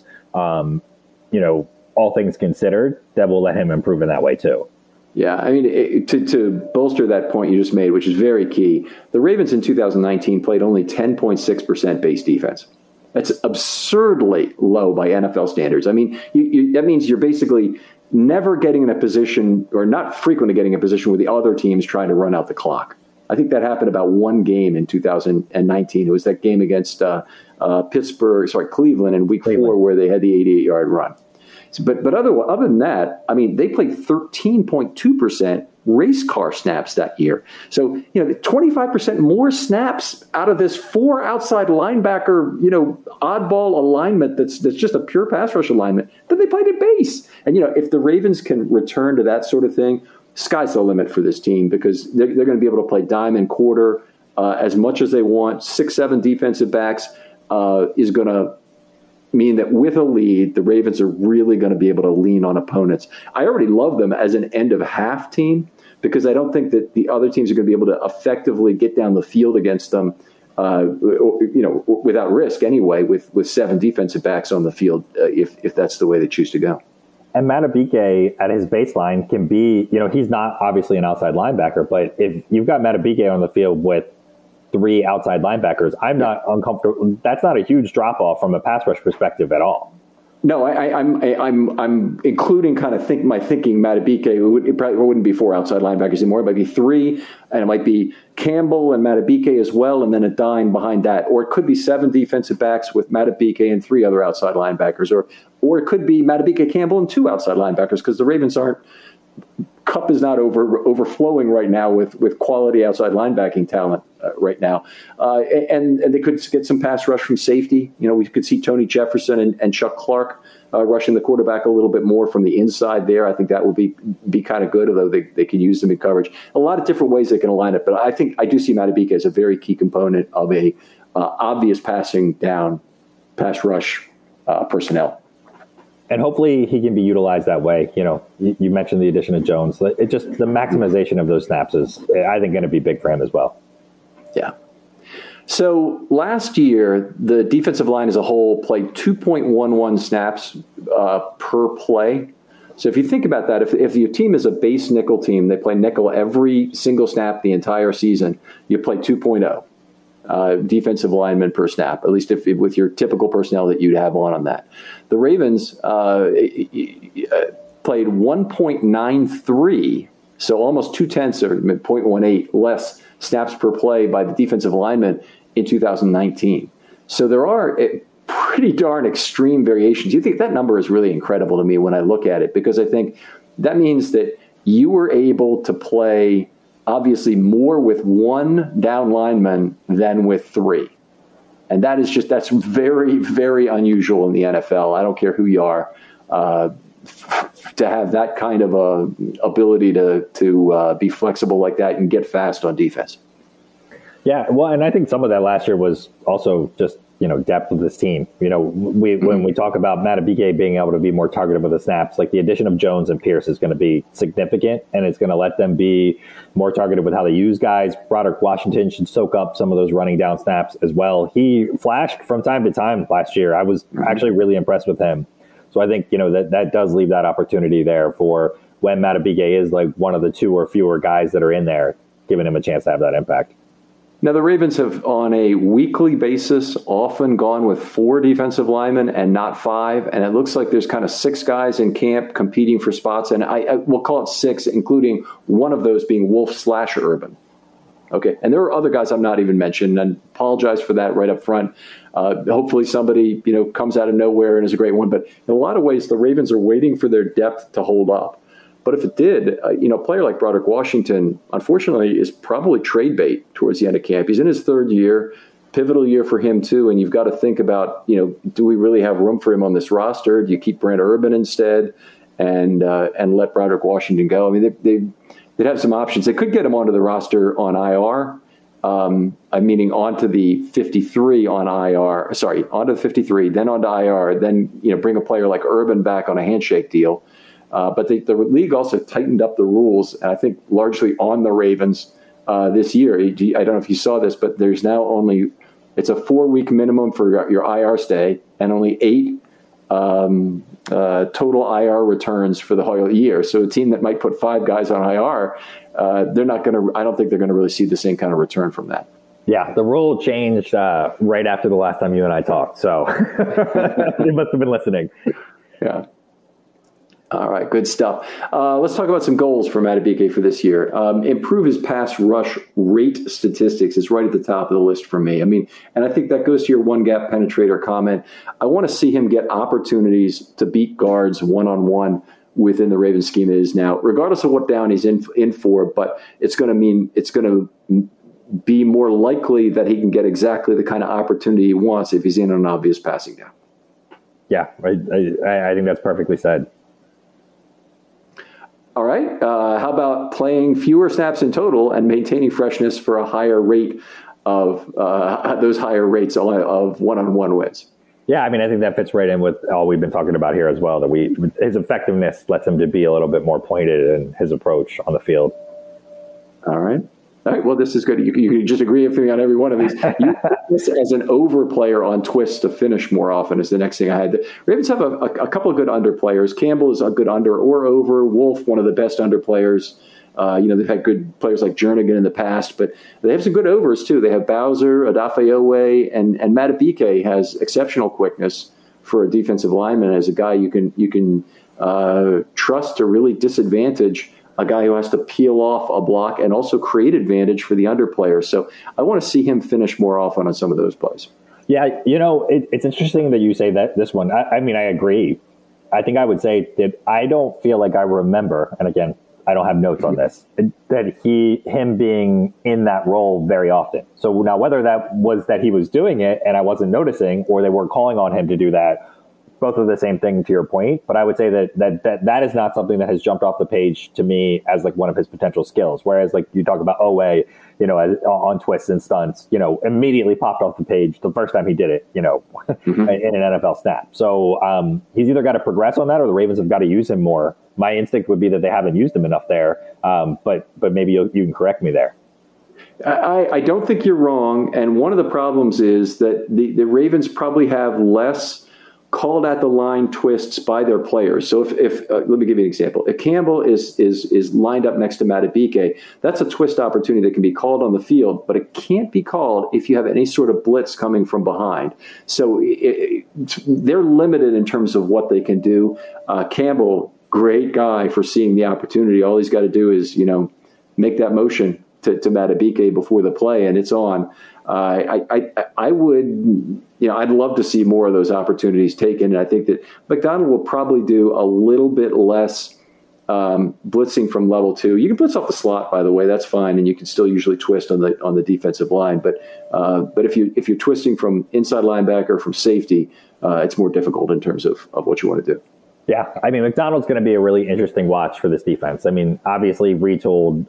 All things considered, that will let him improve in that way too. Yeah, I mean, to bolster that point you just made, which is very key, the Ravens in 2019 played only 10.6% base defense. That's absurdly low by NFL standards. I mean, that means you're basically never getting in a position, or not frequently getting in a position where the other team's trying to run out the clock. I think that happened about one game in 2019. It was that game against Cleveland in week 4 where they had the 88-yard run. But other than that, I mean, they played 13.2% race car snaps that year. So, 25% more snaps out of this 4 outside linebacker, oddball alignment that's just a pure pass rush alignment than they played at base. And, if the Ravens can return to that sort of thing, sky's the limit for this team, because they're going to be able to play dime and quarter as much as they want. 6-7 defensive backs is going to mean that with a lead, the Ravens are really going to be able to lean on opponents. I already love them as an end of half team, because I don't think that the other teams are going to be able to effectively get down the field against them, without risk anyway, with 7 defensive backs on the field, if that's the way they choose to go. And Madubuike at his baseline can be, he's not obviously an outside linebacker, but if you've got Madubuike on the field with 3 outside linebackers, I'm not uncomfortable. That's not a huge drop off from a pass rush perspective at all. No, I'm including kind of my thinking. Madubuike, it probably wouldn't be 4 outside linebackers anymore. It might be 3, and it might be Campbell and Madubuike as well, and then a dime behind that. Or it could be 7 defensive backs with Madubuike and 3 other outside linebackers. Or it could be Madubuike, Campbell, and 2 outside linebackers, because the Ravens cup is not overflowing right now with quality outside linebacking talent right now. And they could get some pass rush from safety. We could see Tony Jefferson and Chuck Clark rushing the quarterback a little bit more from the inside there. I think that would be kind of good, although they can use them in coverage. A lot of different ways they can align it, but I think I do see Madubuike as a very key component of a obvious passing down pass rush personnel. And hopefully he can be utilized that way. You mentioned the addition of Jones. It just the maximization of those snaps is, I think, going to be big for him as well. Yeah. So last year, the defensive line as a whole played 2.11 snaps per play. So if you think about that, if your team is a base nickel team, they play nickel every single snap the entire season, you play 2.0. Defensive lineman per snap, at least if with your typical personnel that you'd have on that. The Ravens played 1.93, so almost 0.2 or 0.18 less snaps per play by the defensive lineman in 2019. So there are pretty darn extreme variations. You think that number is really incredible to me when I look at it, because I think that means that you were able to play obviously more with 1 down lineman than with 3. And that's very, very unusual in the NFL. I don't care who you are, to have that kind of ability to be flexible like that and get fast on defense. Yeah, well, and I think some of that last year was also just, depth of this team. When we talk about Madubuike being able to be more targeted with the snaps, like the addition of Jones and Pierce is going to be significant, and it's going to let them be more targeted with how they use guys. Broderick Washington should soak up some of those running down snaps as well. He flashed from time to time last year. I was actually really impressed with him. So I think, that does leave that opportunity there for when Madubuike is like one of the 2 or fewer guys that are in there, giving him a chance to have that impact. Now, the Ravens have, on a weekly basis, often gone with 4 defensive linemen and not 5. And it looks like there's kind of 6 guys in camp competing for spots. And I will call it 6, including one of those being Wolf/Urban. Okay. And there are other guys I'm not even mentioning, and apologize for that right up front. Hopefully somebody, comes out of nowhere and is a great one. But in a lot of ways, the Ravens are waiting for their depth to hold up. But if it did, a player like Broderick Washington, unfortunately, is probably trade bait towards the end of camp. He's in his 3rd year, pivotal year for him, too. And you've got to think about, do we really have room for him on this roster? Do you keep Brent Urban instead and let Broderick Washington go? I mean, they'd have some options. They could get him onto the roster on IR, meaning onto the 53 on IR. Sorry, onto the 53, then onto IR, then bring a player like Urban back on a handshake deal. But the league also tightened up the rules, and I think largely on the Ravens this year. I don't know if you saw this, but there's now it's a 4-week minimum for your IR stay and only 8 total IR returns for the whole year. So a team that might put 5 guys on IR, I don't think they're going to really see the same kind of return from that. Yeah, the rule changed right after the last time you and I talked, so they must have been listening. Yeah. All right, good stuff. Let's talk about some goals for Madubuike for this year. Improve his pass rush rate statistics is right at the top of the list for me. And I think that goes to your one-gap penetrator comment. I want to see him get opportunities to beat guards one-on-one within the Ravens scheme it is now, regardless of what down he's in for, but it's going to be more likely that he can get exactly the kind of opportunity he wants if he's in on an obvious passing down. Yeah, I think that's perfectly said. All right. How about playing fewer snaps in total and maintaining freshness for a higher rate of those higher rates of one-on-one wins? Yeah, I think that fits right in with all we've been talking about here as well, that his effectiveness lets him to be a little bit more pointed in his approach on the field. All right. Well, this is good. You can just agree with me on every one of these. You this as an over player on twists to finish more often is the next thing I had. The Ravens have a couple of good under players. Campbell is a good under or over. Wolf, one of the best under players. They've had good players like Jernigan in the past, but they have some good overs too. They have Bowser, Adafeowe, and Madubuike has exceptional quickness for a defensive lineman as a guy you can trust to really disadvantage a guy who has to peel off a block and also create advantage for the underplayer. So I want to see him finish more often on some of those plays. Yeah, it's interesting that you say that this one. I mean, I agree. I think I would say that I don't feel like I remember, and again, I don't have notes on this, that him being in that role very often. So now whether that was that he was doing it and I wasn't noticing, or they were calling on him to do that, both are the same thing to your point. But I would say that is not something that has jumped off the page to me as like one of his potential skills. Whereas like you talk about Oweh, on twists and stunts, immediately popped off the page the first time he did it, in an NFL snap. So he's either got to progress on that or the Ravens have got to use him more. My instinct would be that they haven't used him enough there. But maybe you can correct me there. I don't think you're wrong. And one of the problems is that the Ravens probably have less called at the line twists by their players. So if let me give you an example. If Campbell is lined up next to Madubuike, that's a twist opportunity that can be called on the field, but it can't be called if you have any sort of blitz coming from behind. So they're limited in terms of what they can do. Campbell, great guy for seeing the opportunity. All he's got to do is, make that motion to Madubuike before the play, and it's on. I would, I'd love to see more of those opportunities taken. And I think that McDonald will probably do a little bit less blitzing from level 2. You can blitz off the slot, by the way, that's fine, and you can still usually twist on the defensive line. But if you're twisting from inside linebacker, from safety, it's more difficult in terms of what you want to do. Yeah, I mean, McDonald's going to be a really interesting watch for this defense. I mean, obviously retooled.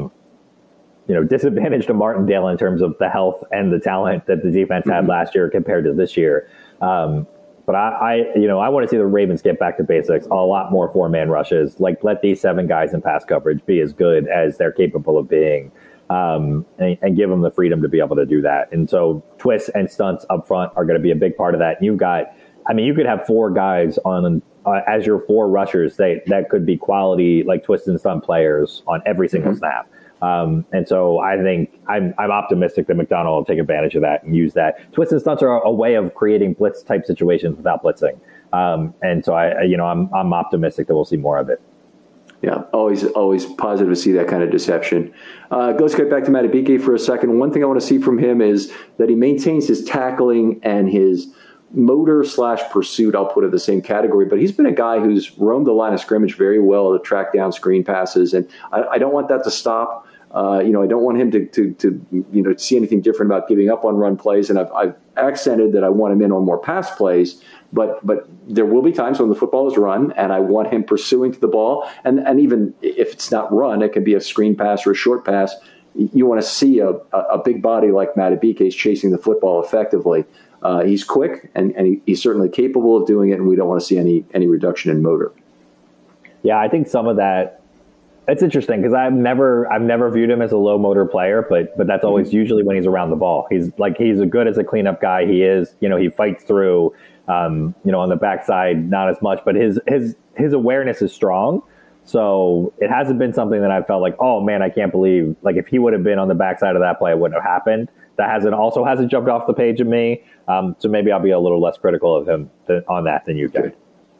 Disadvantage to Martindale in terms of the health and the talent that the defense had last year compared to this year. But I want to see the Ravens get back to basics, a lot more 4-man rushes. Like, let these 7 guys in pass coverage be as good as they're capable of being, and give them the freedom to be able to do that. And so twists and stunts up front are going to be a big part of that. And you could have 4 guys on as your 4 rushers that could be quality, like twist and stunt players on every single snap. And so I think I'm optimistic that McDonald will take advantage of that and use that. Twists and stunts are a way of creating blitz type situations without blitzing. And so I'm optimistic that we'll see more of it. Yeah, always positive to see that kind of deception. Let's get back to Madubuike for a second. One thing I want to see from him is that he maintains his tackling and his motor/pursuit. I'll put it in the same category, but he's been a guy who's roamed the line of scrimmage very well to track down screen passes. And I don't want that to stop. I don't want him to see anything different about giving up on run plays. And I've accented that I want him in on more pass plays, but there will be times when the football is run and I want him pursuing to the ball. And even if it's not run, it can be a screen pass or a short pass. You want to see a big body like Madubuike is chasing the football effectively. He's quick and he's certainly capable of doing it, and we don't want to see any reduction in motor. Yeah, I think some of that. It's interesting because I've never viewed him as a low motor player, but that's always usually when he's around the ball. He's as good as a cleanup guy. He is, he fights through, on the backside, not as much, but his awareness is strong. So it hasn't been something that I've felt like, oh man, I can't believe, like if he would have been on the backside of that play, it wouldn't have happened. That hasn't jumped off the page of me. So maybe I'll be a little less critical of him on that than you can.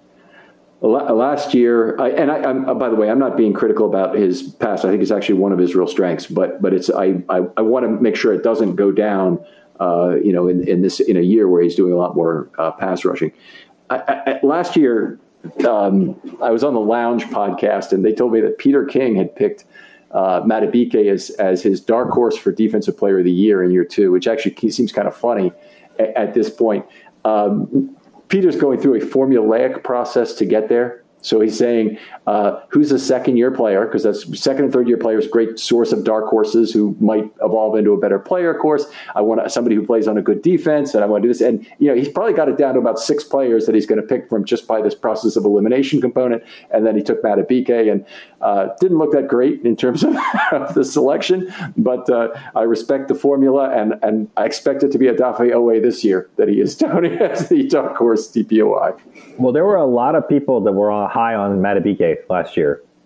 Last year, I'm by the way, I'm not being critical about his pass. I think it's actually one of his real strengths. But it's I want to make sure it doesn't go down. In a year where he's doing a lot more pass rushing. Last year, I was on the Lounge podcast, and they told me that Peter King had picked Madubuike as his dark horse for Defensive Player of the Year in year 2, which actually seems kind of funny at this point. Peter's going through a formulaic process to get there. So he's saying, who's a second-year player? Because that's second and third-year players, great source of dark horses who might evolve into a better player, of course. I want somebody who plays on a good defense, and I want to do this. And, he's probably got it down to about 6 players that he's going to pick from just by this process of elimination component. And then he took Madubuike and didn't look that great in terms of the selection. But I respect the formula, and I expect it to be Odafe Oweh this year that he is touting as the dark horse DPOI. Well, there were a lot of people that were high on Madubuike last year.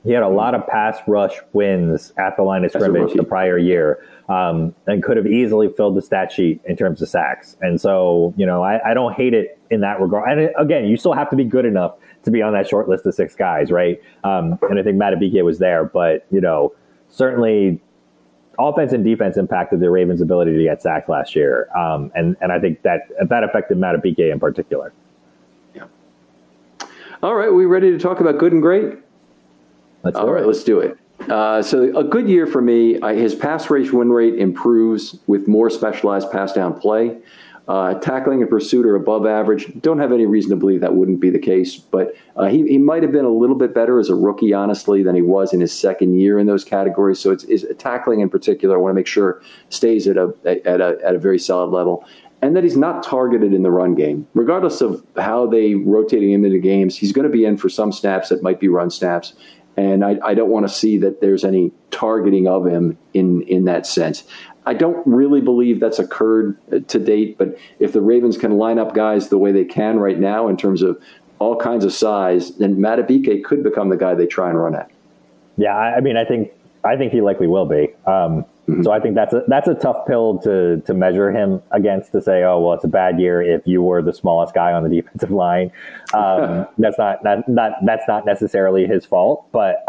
He had a lot of pass rush wins at the line of scrimmage the prior year, and could have easily filled the stat sheet in terms of sacks. And so, I don't hate it in that regard. And again, you still have to be good enough to be on that short list of 6 guys, right? And I think Madubuike was there, but, certainly offense and defense impacted the Ravens' ability to get sacked last year. And I think that affected Madubuike in particular. Yeah. All right. We ready to talk about good and great? Let's do it. So a good year for me. His pass rush win rate improves with more specialized pass down play. Tackling and pursuit are above average. Don't have any reason to believe that wouldn't be the case, but he might have been a little bit better as a rookie, honestly, than he was in his second year in those categories. So it's tackling in particular, I want to make sure stays at a very solid level. And that he's not targeted in the run game. Regardless of how they rotating him into games, he's going to be in for some snaps that might be run snaps. And I don't want to see that there's any targeting of him in that sense. I don't really believe that's occurred to date, but if the Ravens can line up guys the way they can right now in terms of all kinds of size, then Madubuike could become the guy they try and run at. Yeah, I think he likely will be. So I think that's a tough pill to measure him against, to say, oh, well, it's a bad year if you were the smallest guy on the defensive line. That's not necessarily his fault, but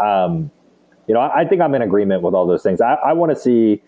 I think I'm in agreement with all those things. I want to see.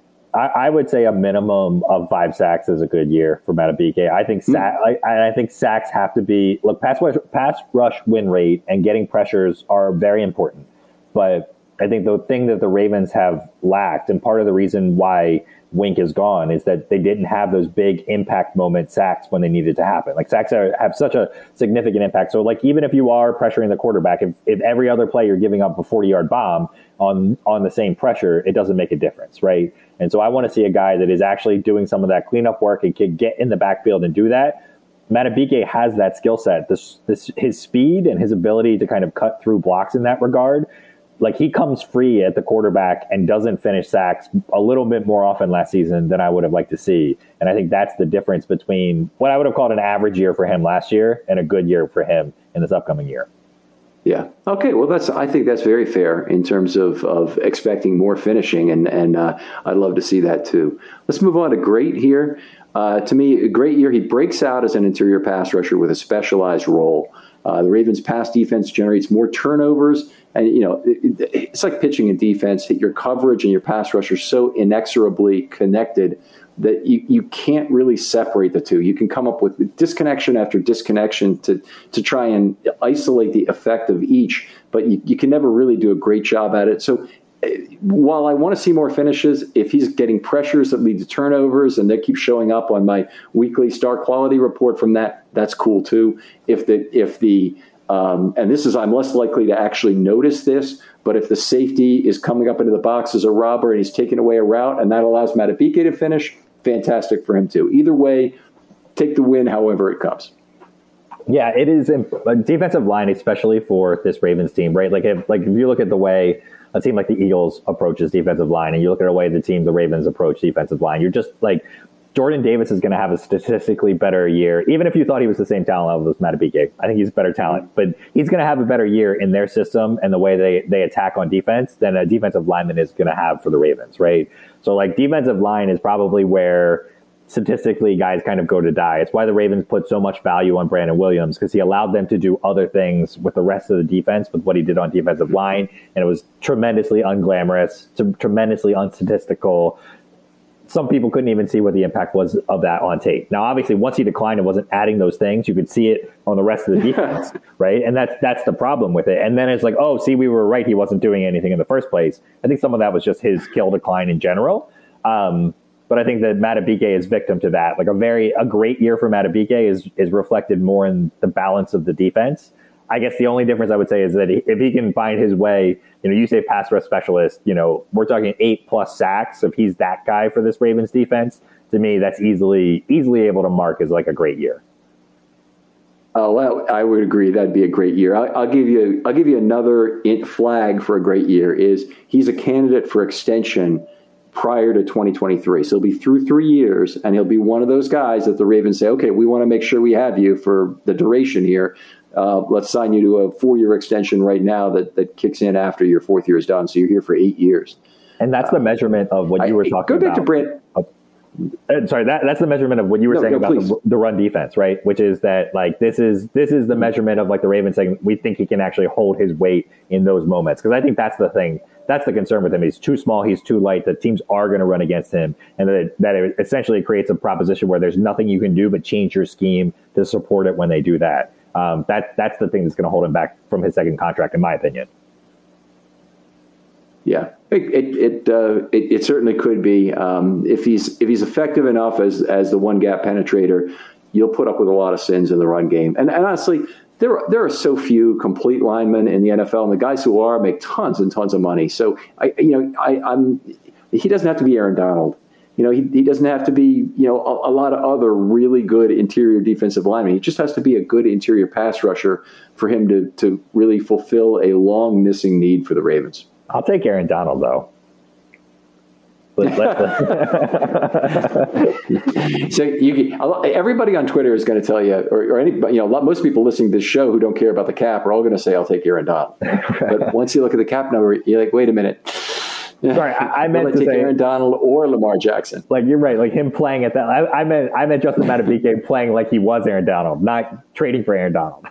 I would say a minimum of 5 sacks is a good year for Madubuike. I think I think sacks have to be, look, pass rush win rate and getting pressures are very important. But I think the thing that the Ravens have lacked, and part of the reason why Wink is gone, is that they didn't have those big impact moment sacks when they needed to happen. Like, sacks have such a significant impact. So, like, even if you are pressuring the quarterback, if every other play you're giving up a 40-yard bomb on the same pressure, it doesn't make a difference, right? And so I want to see a guy that is actually doing some of that cleanup work and can get in the backfield and do that. Madubuike has that skill set, his speed and his ability to kind of cut through blocks in that regard. Like, he comes free at the quarterback and doesn't finish sacks a little bit more often last season than I would have liked to see. And I think that's the difference between what I would have called an average year for him last year and a good year for him in this upcoming year. Yeah. Okay. Well, I think that's very fair in terms of expecting more finishing, and I'd love to see that too. Let's move on to great here. To me, a great year. He breaks out as an interior pass rusher with a specialized role. The Ravens' pass defense generates more turnovers, and it's like pitching and defense. Your coverage and your pass rush are so inexorably connected that you can't really separate the two. You can come up with disconnection after disconnection to try and isolate the effect of each, but you can never really do a great job at it. So while I want to see more finishes, if he's getting pressures that lead to turnovers and they keep showing up on my weekly star quality report from that's cool too. If the and this is, I'm less likely to actually notice this, but if the safety is coming up into the box as a robber and he's taking away a route and that allows Madubuike to finish, fantastic for him too. Either way, take the win however it comes. Yeah, it is a defensive line, especially for this Ravens team, right? Like if you look at the way a team like the Eagles approaches defensive line, and you look at the way the Ravens approach defensive line, you're just like, Jordan Davis is going to have a statistically better year, even if you thought he was the same talent level as Madubuike. I think he's better talent, but he's going to have a better year in their system and the way they attack on defense than a defensive lineman is going to have for the Ravens, right? So, like, defensive line is probably where statistically guys kind of go to die. It's why the Ravens put so much value on Brandon Williams, because he allowed them to do other things with the rest of the defense with what he did on defensive line, and it was tremendously unglamorous, tremendously unstatistical. Some people couldn't even see what the impact was of that on tape. Now, obviously, once he declined and wasn't adding those things, you could see it on the rest of the defense, right? And that's the problem with it. And then it's like, oh, see, we were right. He wasn't doing anything in the first place. I think some of that was just his skill decline in general. But I think that Madubuike is victim to that. Like a great year for Madubuike is reflected more in the balance of the defense. I guess the only difference I would say is that if he can find his way, you say pass rush specialist, we're talking 8+ sacks. If he's that guy for this Ravens defense, to me, that's easily able to mark as like a great year. Oh, well, I would agree. That'd be a great year. I'll give you another flag for a great year is he's a candidate for extension prior to 2023. So he'll be through 3 years, and he'll be one of those guys that the Ravens say, okay, we want to make sure we have you for the duration here. let's sign you to a 4-year extension right now that kicks in after your 4th year is done. So you're here for 8 years. And that's the measurement of what you were talking about. Go back to Brent. Sorry, that's the measurement of what you were saying about the run defense, right? Which is that like this is the measurement of like the Ravens saying we think he can actually hold his weight in those moments, because I think that's the thing. That's the concern with him. He's too small. He's too light. The teams are going to run against him, and that it essentially creates a proposition where there's nothing you can do but change your scheme to support it when they do that. That's the thing that's going to hold him back from his second contract, in my opinion. Yeah, it certainly could be. If he's effective enough as the one gap penetrator, you'll put up with a lot of sins in the run game. And honestly, there are so few complete linemen in the NFL, and the guys who are make tons and tons of money. So he doesn't have to be Aaron Donald. He doesn't have to be a lot of other really good interior defensive linemen. He just has to be a good interior pass rusher for him to really fulfill a long missing need for the Ravens. I'll take Aaron Donald, though. So everybody on Twitter is going to tell you, or anybody, most people listening to this show who don't care about the cap are all going to say, "I'll take Aaron Donald." But once you look at the cap number, you're like, "Wait a minute." Sorry, I meant to take say Aaron Donald or Lamar Jackson. Like you're right, like him playing at that. I meant Justin Madubuike playing like he was Aaron Donald, not trading for Aaron Donald.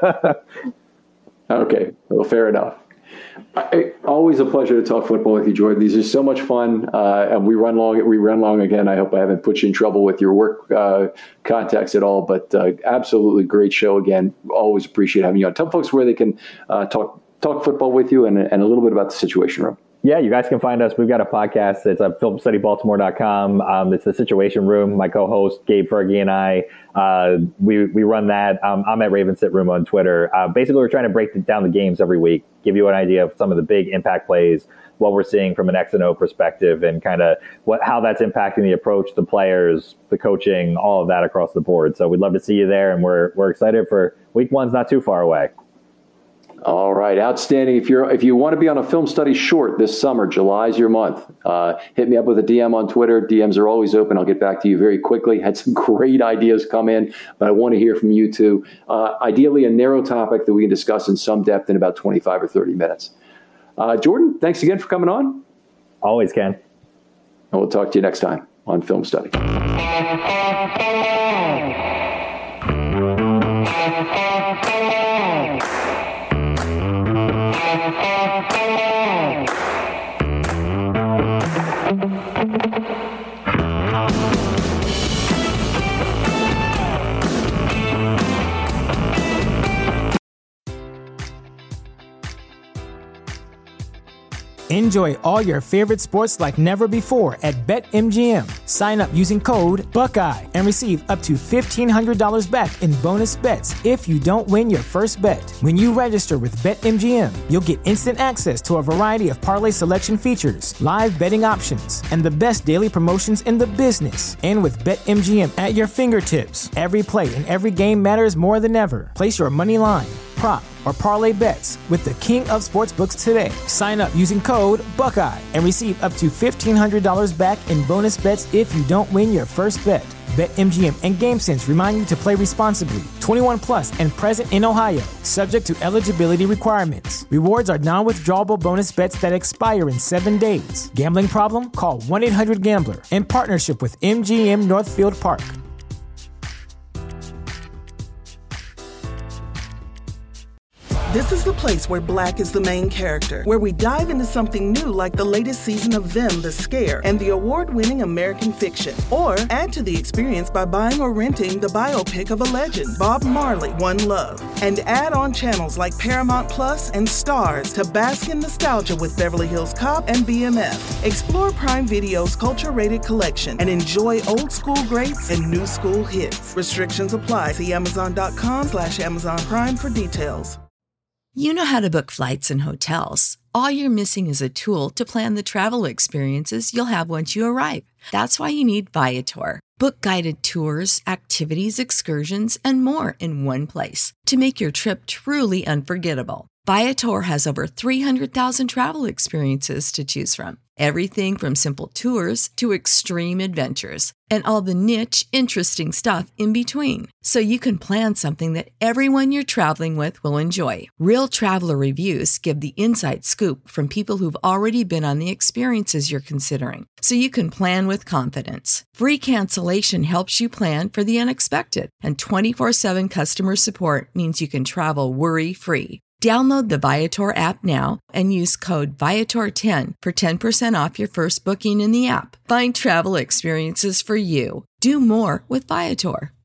Okay, well, fair enough. Always a pleasure to talk football with you, Jordan. These are so much fun, and we run long again. I hope I haven't put you in trouble with your work contacts at all, but absolutely great show again. Always appreciate having you on. Tell folks where they can talk football with you and a little bit about the Situation Room. Yeah, you guys can find us. We've got a podcast. It's at filmstudybaltimore.com. It's the Situation Room. My co-host, Gabe Fergie, and I, we run that. I'm at Raven Sit Room on Twitter. Basically, we're trying to break down the games every week, give you an idea of some of the big impact plays, what we're seeing from an X and O perspective, and kind of how that's impacting the approach, the players, the coaching, all of that across the board. So we'd love to see you there, and we're excited for week one's not too far away. All right, outstanding. If you want to be on a film study short this summer, July's your month. Hit me up with a DM on Twitter. DMs are always open. I'll get back to you very quickly. Had some great ideas come in, but I want to hear from you too. Ideally, a narrow topic that we can discuss in some depth in about 25 or 30 minutes. Jordan, thanks again for coming on. Always, Ken. And we'll talk to you next time on Film Study. Enjoy all your favorite sports like never before at BetMGM. Sign up using code Buckeye and receive up to $1,500 back in bonus bets if you don't win your first bet. When you register with BetMGM, you'll get instant access to a variety of parlay selection features, live betting options, and the best daily promotions in the business. And with BetMGM at your fingertips, every play and every game matters more than ever. Place your money line, prop, or parlay bets with the king of sportsbooks today. Sign up using code Buckeye and receive up to $1,500 back in bonus bets if you don't win your first bet. BetMGM and GameSense remind you to play responsibly. 21 plus and present in Ohio, subject to eligibility requirements. Rewards are non-withdrawable bonus bets that expire in 7 days. Gambling problem? Call 1-800-GAMBLER. In partnership with MGM Northfield Park. This is the place where Black is the main character, where we dive into something new like the latest season of Them, The Scare, and the award-winning American Fiction. Or add to the experience by buying or renting the biopic of a legend, Bob Marley, One Love. And add on channels like Paramount Plus and Stars to bask in nostalgia with Beverly Hills Cop and BMF. Explore Prime Video's culture-rated collection and enjoy old school greats and new school hits. Restrictions apply. See Amazon.com/Amazon Prime for details. You know how to book flights and hotels. All you're missing is a tool to plan the travel experiences you'll have once you arrive. That's why you need Viator. Book guided tours, activities, excursions, and more in one place to make your trip truly unforgettable. Viator has over 300,000 travel experiences to choose from. Everything from simple tours to extreme adventures and all the niche, interesting stuff in between. So you can plan something that everyone you're traveling with will enjoy. Real traveler reviews give the inside scoop from people who've already been on the experiences you're considering. So you can plan with confidence. Free cancellation helps you plan for the unexpected. And 24/7 customer support means you can travel worry-free. Download the Viator app now and use code Viator10 for 10% off your first booking in the app. Find travel experiences for you. Do more with Viator.